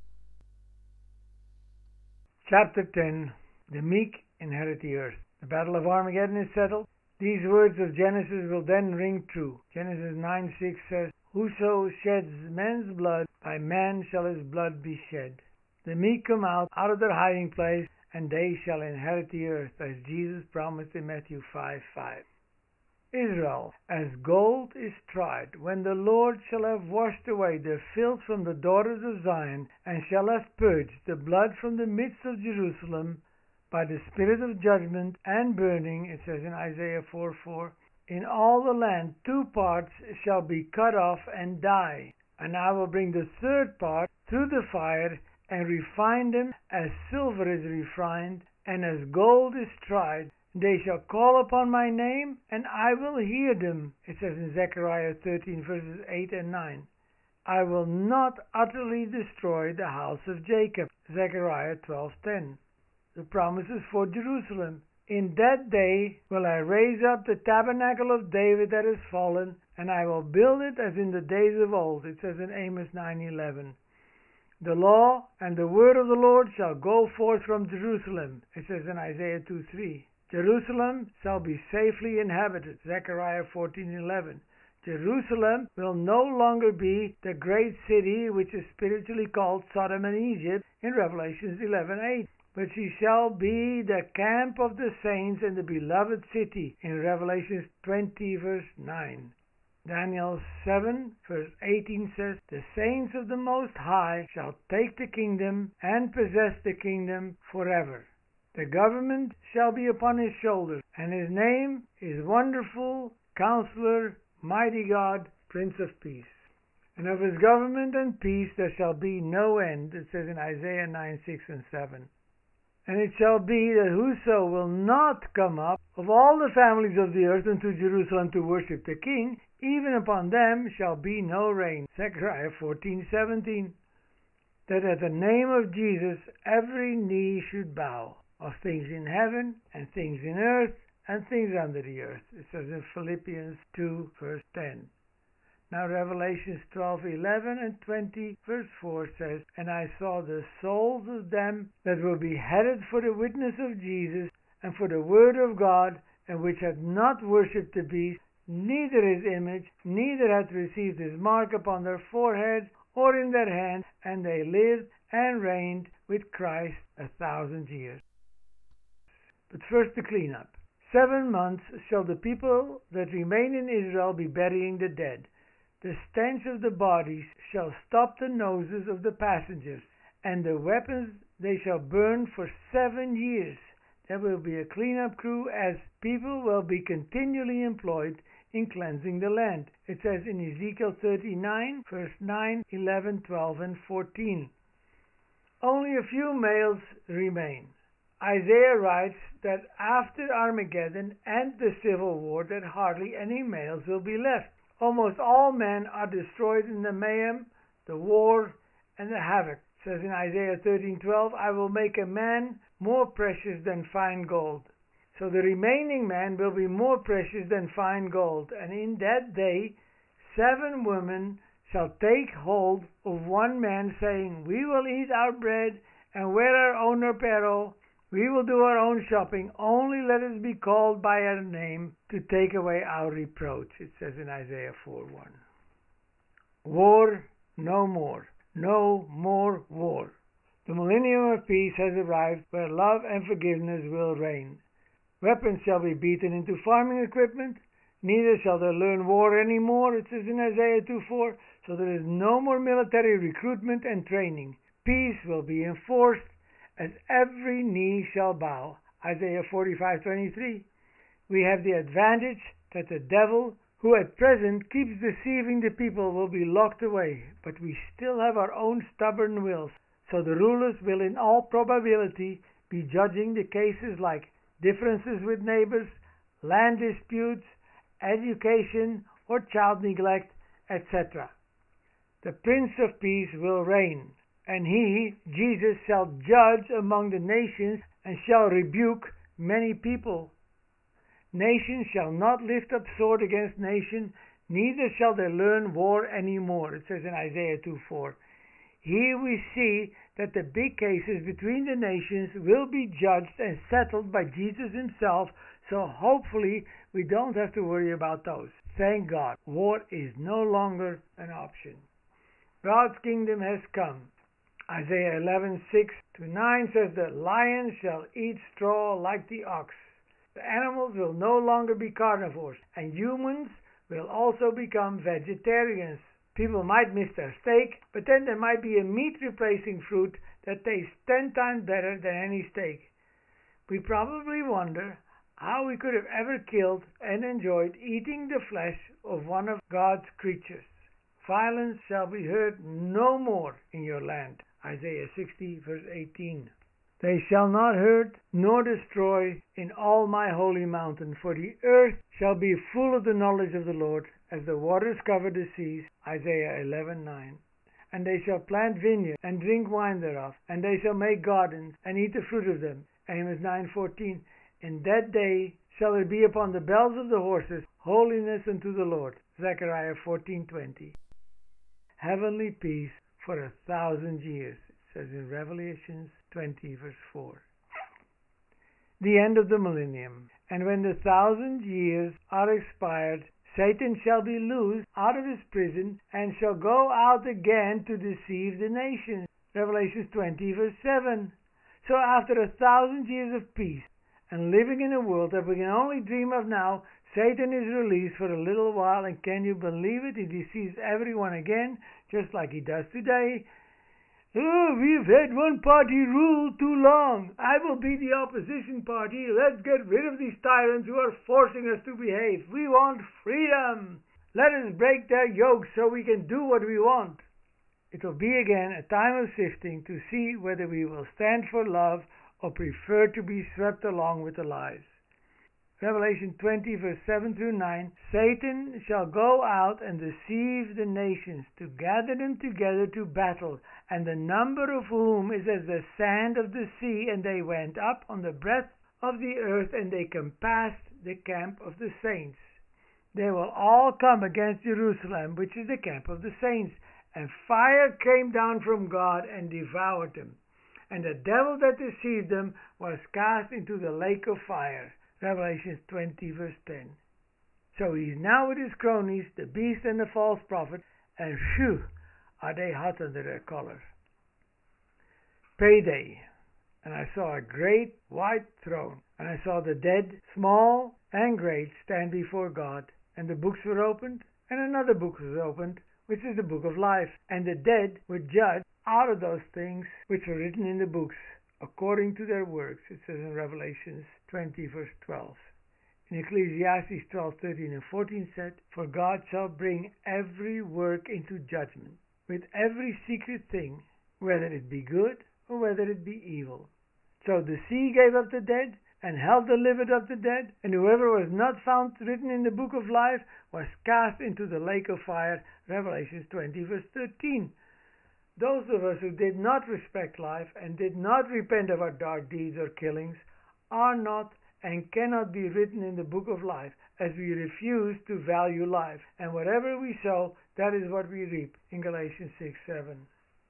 Chapter ten. The meek inherit the earth. The battle of Armageddon is settled. These words of Genesis will then ring true. Genesis nine six says, Whoso sheds man's blood, by man shall his blood be shed. The meek come out, out of their hiding place, and they shall inherit the earth, as Jesus promised in Matthew five five. Israel, as gold is tried, when the Lord shall have washed away the filth from the daughters of Zion, and shall have purged the blood from the midst of Jerusalem, by the spirit of judgment and burning, it says in Isaiah four four, in all the land two parts shall be cut off and die, and I will bring the third part through the fire, and refine them as silver is refined, and as gold is tried. They shall call upon my name, and I will hear them, it says in Zechariah thirteen, verses eight and nine. I will not utterly destroy the house of Jacob, Zechariah twelve ten. The promises for Jerusalem. In that day will I raise up the tabernacle of David that is fallen, and I will build it as in the days of old, it says in Amos nine eleven. The law and the word of the Lord shall go forth from Jerusalem, it says in Isaiah two three. Jerusalem shall be safely inhabited, Zechariah fourteen eleven. Jerusalem will no longer be the great city which is spiritually called Sodom and Egypt in Revelation eleven eight. But she shall be the camp of the saints and the beloved city, in Revelation twenty, verse nine. Daniel seven, verse eighteen says, The saints of the Most High shall take the kingdom and possess the kingdom forever. The government shall be upon his shoulders, and his name is Wonderful, Counselor, Mighty God, Prince of Peace. And of his government and peace there shall be no end, it says in Isaiah nine, six and seven. And it shall be that whoso will not come up of all the families of the earth unto Jerusalem to worship the King, even upon them shall be no rain. Zechariah fourteen, seventeen. That at the name of Jesus every knee should bow, of things in heaven and things in earth and things under the earth. It says in Philippians two, verse ten. Now Revelations twelve, eleven and twenty, verse four says, And I saw the souls of them that were beheaded for the witness of Jesus and for the word of God, and which had not worshipped the beast, neither his image, neither had received his mark upon their foreheads or in their hands, and they lived and reigned with Christ a thousand years. But first the cleanup. Seven months shall the people that remain in Israel be burying the dead. The stench of the bodies shall stop the noses of the passengers, and the weapons they shall burn for seven years. There will be a cleanup crew, as people will be continually employed in cleansing the land. It says in Ezekiel thirty-nine, verse nine, eleven, twelve, and fourteen. Only a few males remain. Isaiah writes that after Armageddon and the Civil War that hardly any males will be left. Almost all men are destroyed in the mayhem, the war, and the havoc. It says in Isaiah thirteen, twelve, I will make a man more precious than fine gold. So the remaining man will be more precious than fine gold. And in that day seven women shall take hold of one man, saying, We will eat our bread and wear our own apparel. We will do our own shopping. Only let us be called by our name to take away our reproach. It says in Isaiah four, one. War no more. No more war. The millennium of peace has arrived, where love and forgiveness will reign. Weapons shall be beaten into farming equipment. Neither shall they learn war any more, it says in Isaiah two, four. So there is no more military recruitment and training. Peace will be enforced, as every knee shall bow. Isaiah forty-five, twenty-three. We have the advantage that the devil, who at present keeps deceiving the people, will be locked away, but we still have our own stubborn wills. So the rulers will in all probability be judging the cases like differences with neighbors, land disputes, education or child neglect, et cetera. The Prince of Peace will reign, and he, Jesus, shall judge among the nations and shall rebuke many people. Nation shall not lift up sword against nation, neither shall they learn war any more. It says in Isaiah two, four. Here we see that the big cases between the nations will be judged and settled by Jesus himself, so hopefully we don't have to worry about those. Thank God, war is no longer an option. God's kingdom has come. Isaiah eleven, six to nine says, The lion shall eat straw like the ox. The animals will no longer be carnivores, and humans will also become vegetarians. People might miss their steak, but then there might be a meat-replacing fruit that tastes ten times better than any steak. We probably wonder how we could have ever killed and enjoyed eating the flesh of one of God's creatures. Violence shall be heard no more in your land. Isaiah sixty, verse eighteen. They shall not hurt nor destroy in all my holy mountain, for the earth shall be full of the knowledge of the Lord, as the waters cover the seas. Isaiah eleven, nine. And they shall plant vineyards and drink wine thereof, and they shall make gardens and eat the fruit of them. Amos nine, fourteen. In that day shall it be upon the bells of the horses, holiness unto the Lord. Zechariah fourteen, twenty. Heavenly peace for a thousand years, it says in Revelations twenty, verse four. The end of the millennium. And when the thousand years are expired, Satan shall be loosed out of his prison, and shall go out again to deceive the nations. Revelations twenty, verse seven. So after a thousand years of peace, and living in a world that we can only dream of now, Satan is released for a little while, and can you believe it? He deceives everyone again, just like he does today. Oh, we've had one party rule too long. I will be the opposition party. Let's get rid of these tyrants who are forcing us to behave. We want freedom. Let us break their yokes so we can do what we want. It will be again a time of sifting to see whether we will stand for love or prefer to be swept along with the lies. Revelation twenty, verse seven through nine, Satan shall go out and deceive the nations, to gather them together to battle, and the number of whom is as the sand of the sea, and they went up on the breadth of the earth, and they compassed the camp of the saints. They will all come against Jerusalem, which is the camp of the saints, and fire came down from God and devoured them. And the devil that deceived them was cast into the lake of fire. Revelation twenty, verse ten. So he's now with his cronies, the beast and the false prophet, and phew, are they hot under their collars. Payday. And I saw a great white throne, and I saw the dead, small and great, stand before God. And the books were opened, and another book was opened, which is the book of life. And the dead were judged out of those things which were written in the books, according to their works. It says in Revelation twenty, verse twelve. In Ecclesiastes twelve, thirteen and fourteen said, For God shall bring every work into judgment, with every secret thing, whether it be good or whether it be evil. So the sea gave up the dead, and hell delivered up the dead, and whoever was not found written in the book of life was cast into the lake of fire. Revelation twenty, verse thirteen. Those of us who did not respect life and did not repent of our dark deeds or killings are not and cannot be written in the book of life, as we refuse to value life. And whatever we sow, that is what we reap, in Galatians six, seven.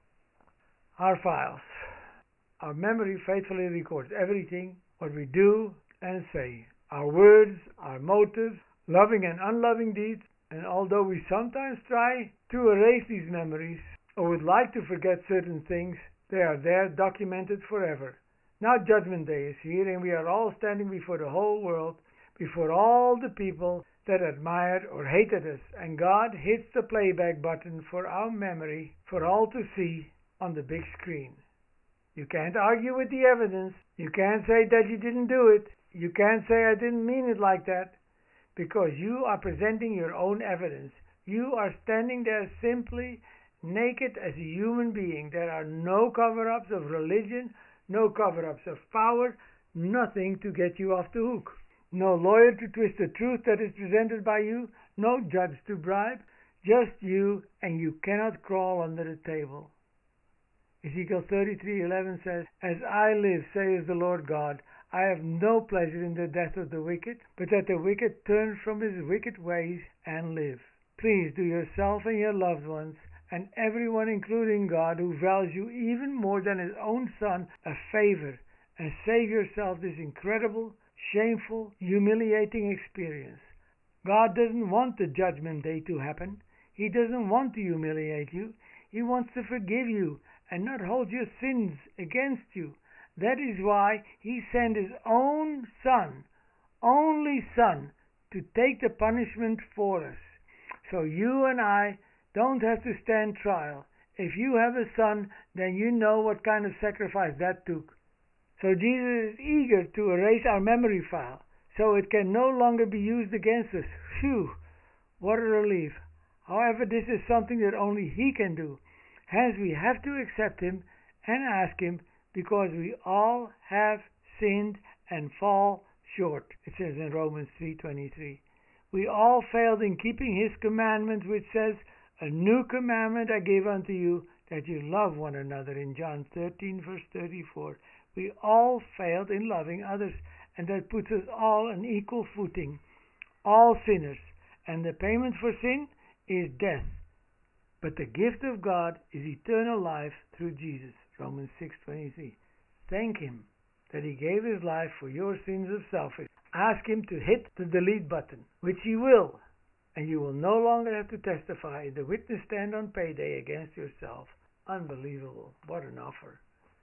Our files. Our memory faithfully records everything, what we do and say, our words, our motives, loving and unloving deeds. And although we sometimes try to erase these memories, or would like to forget certain things, they are there documented forever. Now Judgment Day is here, and we are all standing before the whole world, before all the people that admired or hated us, and God hits the playback button for our memory for all to see on the big screen. You can't argue with the evidence. You can't say that you didn't do it. You can't say I didn't mean it like that, because you are presenting your own evidence. You are standing there simply naked as a human being. There are no cover-ups of religion, no cover-ups of power, nothing to get you off the hook. No lawyer to twist the truth that is presented by you, no judge to bribe, just you, and you cannot crawl under the table. Ezekiel thirty-three eleven says, As I live, says the Lord God, I have no pleasure in the death of the wicked, but that the wicked turn from his wicked ways and live. Please do yourself and your loved ones and everyone, including God, who values you even more than his own son, a favor, and save yourself this incredible, shameful, humiliating experience. God doesn't want the judgment day to happen. He doesn't want to humiliate you. He wants to forgive you and not hold your sins against you. That is why he sent his own son, only son, to take the punishment for us. So you and I don't have to stand trial. If you have a son, then you know what kind of sacrifice that took. So Jesus is eager to erase our memory file, so it can no longer be used against us. Phew, what a relief. However, this is something that only he can do. Hence, we have to accept him and ask him, because we all have sinned and fall short. It says in Romans three twenty-three. We all failed in keeping his commandments, which says, A new commandment I give unto you, that you love one another, in John thirteen, verse thirty-four. We all failed in loving others, and that puts us all on equal footing, all sinners, and the payment for sin is death. But the gift of God is eternal life through Jesus, Romans six twenty-three. Thank him that he gave his life for your sins of selfishness. Ask him to hit the delete button, which he will, and you will no longer have to testify in the witness stand on payday against yourself. Unbelievable. What an offer.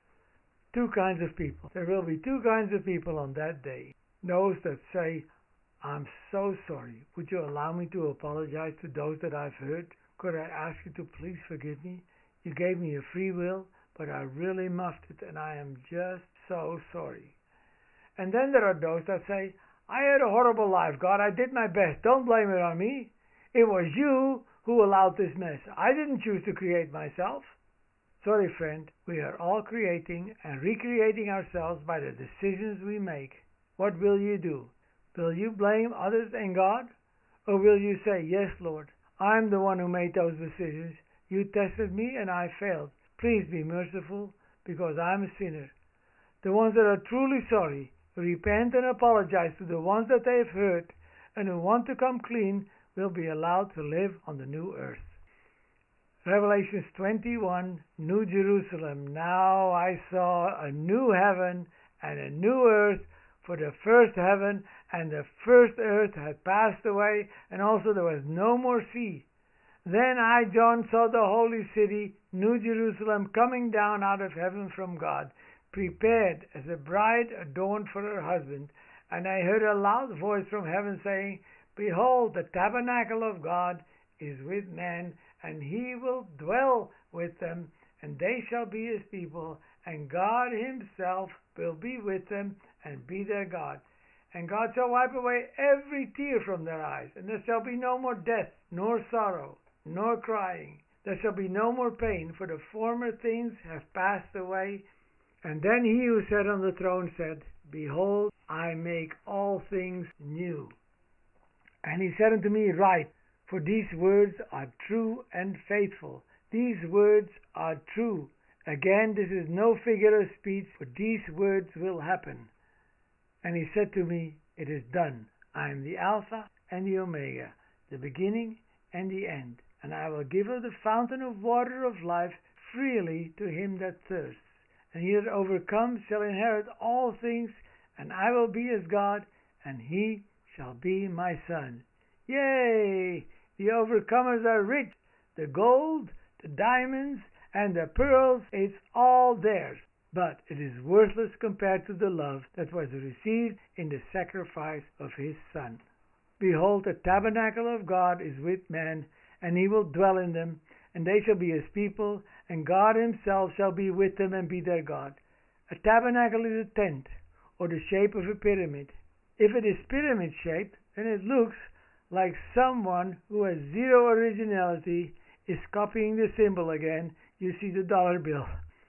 Two kinds of people. There will be two kinds of people on that day. Those that say, I'm so sorry. Would you allow me to apologize to those that I've hurt? Could I ask you to please forgive me? You gave me a free will, but I really muffed it, and I am just so sorry. And then there are those that say, I had a horrible life, God. I did my best. Don't blame it on me. It was you who allowed this mess. I didn't choose to create myself. Sorry, friend. We are all creating and recreating ourselves by the decisions we make. What will you do? Will you blame others and God? Or will you say, yes, Lord, I'm the one who made those decisions. You tested me and I failed. Please be merciful because I'm a sinner. The ones that are truly sorry, repent and apologize to the ones that they've hurt and who want to come clean will be allowed to live on the new earth. Revelations twenty-one, New Jerusalem. Now I saw a new heaven and a new earth, for the first heaven and the first earth had passed away, and also there was no more sea. Then I, John, saw the holy city, New Jerusalem, coming down out of heaven from God, prepared as a bride adorned for her husband. And I heard a loud voice from heaven saying, Behold, the tabernacle of God is with men, and he will dwell with them, and they shall be his people, and God himself will be with them and be their God. And God shall wipe away every tear from their eyes, and there shall be no more death, nor sorrow, nor crying. There shall be no more pain, for the former things have passed away. And then he who sat on the throne said, Behold, I make all things new. And he said unto me, Write, for these words are true and faithful. These words are true. Again, this is no figure of speech, for these words will happen. And he said to me, It is done. I am the Alpha and the Omega, the beginning and the end. And I will give of the fountain of water of life freely to him that thirsts. And he that overcomes shall inherit all things, and I will be his God, and he shall be my son. Yea, the overcomers are rich. The gold, the diamonds, and the pearls, it's all theirs. But it is worthless compared to the love that was received in the sacrifice of his Son. Behold, the tabernacle of God is with men, and he will dwell in them, and they shall be his people, and God himself shall be with them and be their God. A tabernacle is a tent, or the shape of a pyramid. If it is pyramid-shaped, then it looks like someone who has zero originality is copying the symbol again. You see the dollar bill.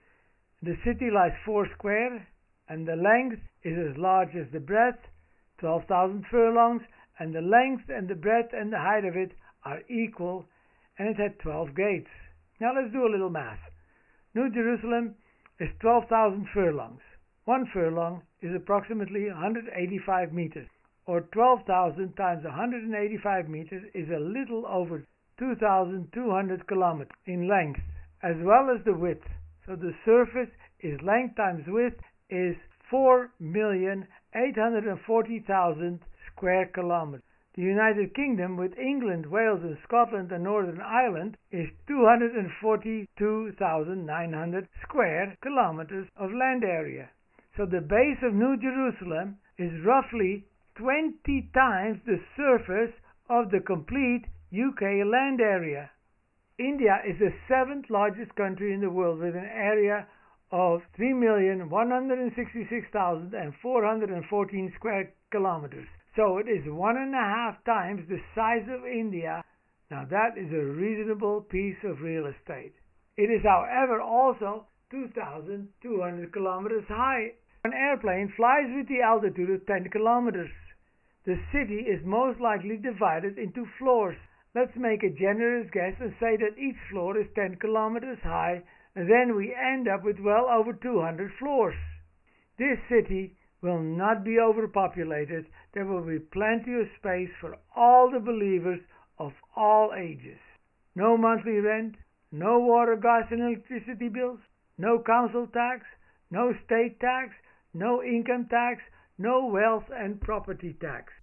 The city lies four square, and the length is as large as the breadth, twelve thousand furlongs, and the length and the breadth and the height of it are equal, and it had twelve gates. Now let's do a little math. New Jerusalem is twelve thousand furlongs. One furlong is approximately one hundred eighty-five meters, or twelve thousand times one hundred eighty-five meters is a little over two thousand two hundred kilometers in length, as well as the width. So the surface is length times width is four million eight hundred forty thousand square kilometers. The United Kingdom, with England, Wales, and Scotland and Northern Ireland, is two hundred forty-two thousand nine hundred square kilometers of land area. So the base of New Jerusalem is roughly twenty times the surface of the complete U K land area. India is the seventh largest country in the world with an area of three million one hundred sixty-six thousand four hundred fourteen square kilometers. So it is one and a half times the size of India. Now that is a reasonable piece of real estate. It is, however, also two thousand two hundred kilometers high. An airplane flies with the altitude of ten kilometers. The city is most likely divided into floors. Let's make a generous guess and say that each floor is ten kilometers high, and then we end up with well over two hundred floors. This city will not be overpopulated. There will be plenty of space for all the believers of all ages. No monthly rent, no water, gas, and electricity bills, no council tax, no state tax, no income tax, no wealth and property tax.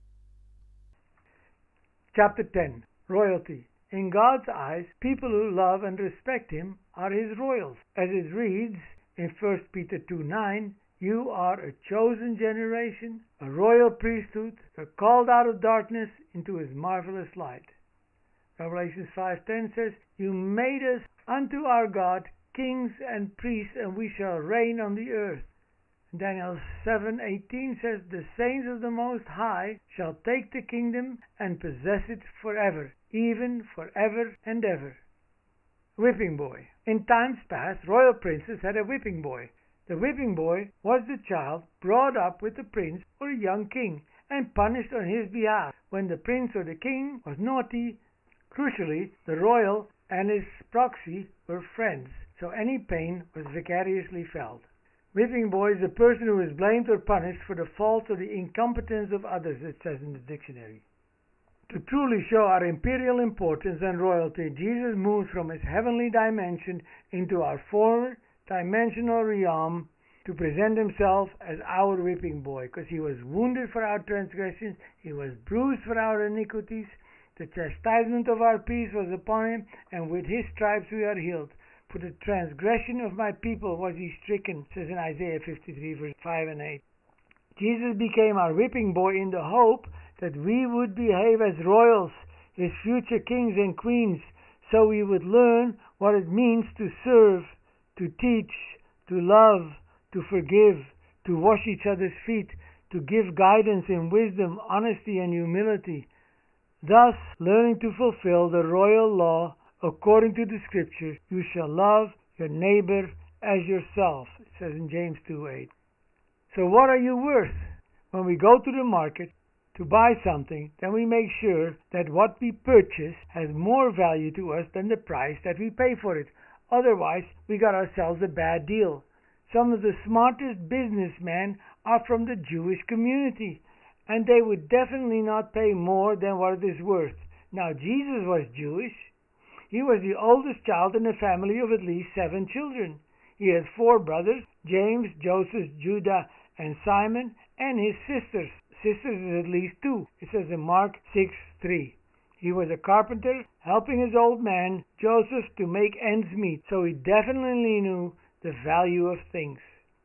Chapter ten. Royalty. In God's eyes, people who love and respect him are his royals. As it reads in First Peter two nine, you are a chosen generation, a royal priesthood, a called out of darkness into his marvelous light. Revelation five ten says, you made us unto our God kings and priests, and we shall reign on the earth. Daniel seven eighteen says, the saints of the Most High shall take the kingdom and possess it forever, even forever and ever. Whipping boy. In times past, royal princes had a whipping boy. The whipping boy was the child brought up with the prince or a young king and punished on his behalf when the prince or the king was naughty. Crucially, the royal and his proxy were friends, so any pain was vicariously felt. Whipping boy is a person who is blamed or punished for the faults or the incompetence of others, it says in the dictionary. To truly show our imperial importance and royalty, Jesus moves from his heavenly dimension into our four-dimensional realm to present himself as our whipping boy, because he was wounded for our transgressions, he was bruised for our iniquities, the chastisement of our peace was upon him, and with his stripes we are healed. For the transgression of my people was he stricken, says in Isaiah fifty-three, verse five and eight. Jesus became our whipping boy in the hope that we would behave as royals, his future kings and queens, so we would learn what it means to serve, to teach, to love, to forgive, to wash each other's feet, to give guidance in wisdom, honesty, and humility, thus learning to fulfill the royal law according to the Scripture, you shall love your neighbor as yourself, it says in James two eight. So what are you worth? When we go to the market to buy something, then we make sure that what we purchase has more value to us than the price that we pay for it. Otherwise, we got ourselves a bad deal. Some of the smartest businessmen are from the Jewish community, and they would definitely not pay more than what it is worth. Now, Jesus was Jewish. He was the oldest child in a family of at least seven children. He had four brothers, James, Joseph, Judah, and Simon, and his sisters. Sisters is at least two. It says in Mark six three. He was a carpenter, helping his old man, Joseph, to make ends meet, so he definitely knew the value of things.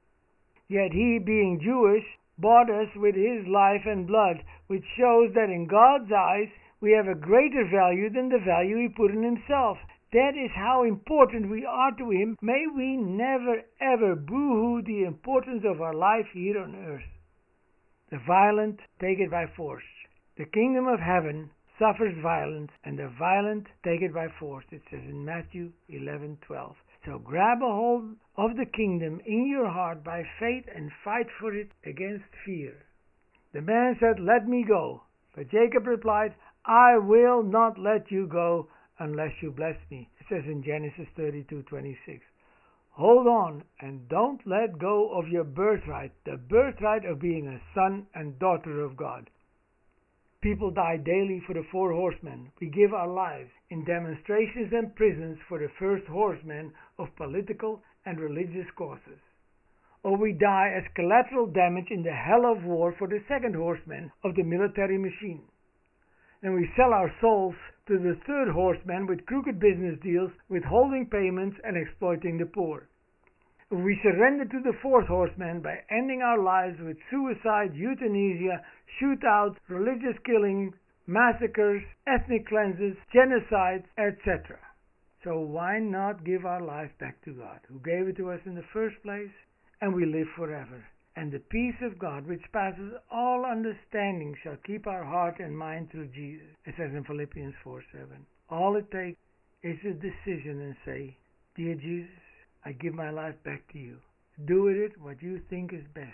Yet he, being Jewish, bought us with his life and blood, which shows that in God's eyes, we have a greater value than the value he put in himself. That is how important we are to him. May we never ever boo-hoo the importance of our life here on earth. The violent take it by force. The kingdom of heaven suffers violence, and the violent take it by force. It says in Matthew eleven twelve. So grab a hold of the kingdom in your heart by faith and fight for it against fear. The man said, let me go. But Jacob replied, I will not let you go unless you bless me. It says in Genesis thirty-two twenty-six. Hold on and don't let go of your birthright, the birthright of being a son and daughter of God. People die daily for the four horsemen. We give our lives in demonstrations and prisons for the first horsemen of political and religious causes. Or we die as collateral damage in the hell of war for the second horseman of the military machine. And we sell our souls to the third horseman with crooked business deals, withholding payments, and exploiting the poor. We surrender to the fourth horseman by ending our lives with suicide, euthanasia, shootouts, religious killings, massacres, ethnic cleanses, genocides, et cetera. So why not give our life back to God, who gave it to us in the first place, and we live forever? And the peace of God, which passes all understanding, shall keep our heart and mind through Jesus. It says in Philippians four seven. All it takes is a decision and say, Dear Jesus, I give my life back to you. Do with it what you think is best.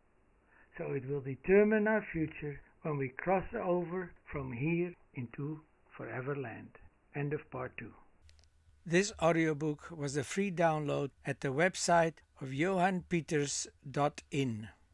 So it will determine our future when we cross over from here into forever land. End of part two. This audiobook was a free download at the website of johan peters dot in.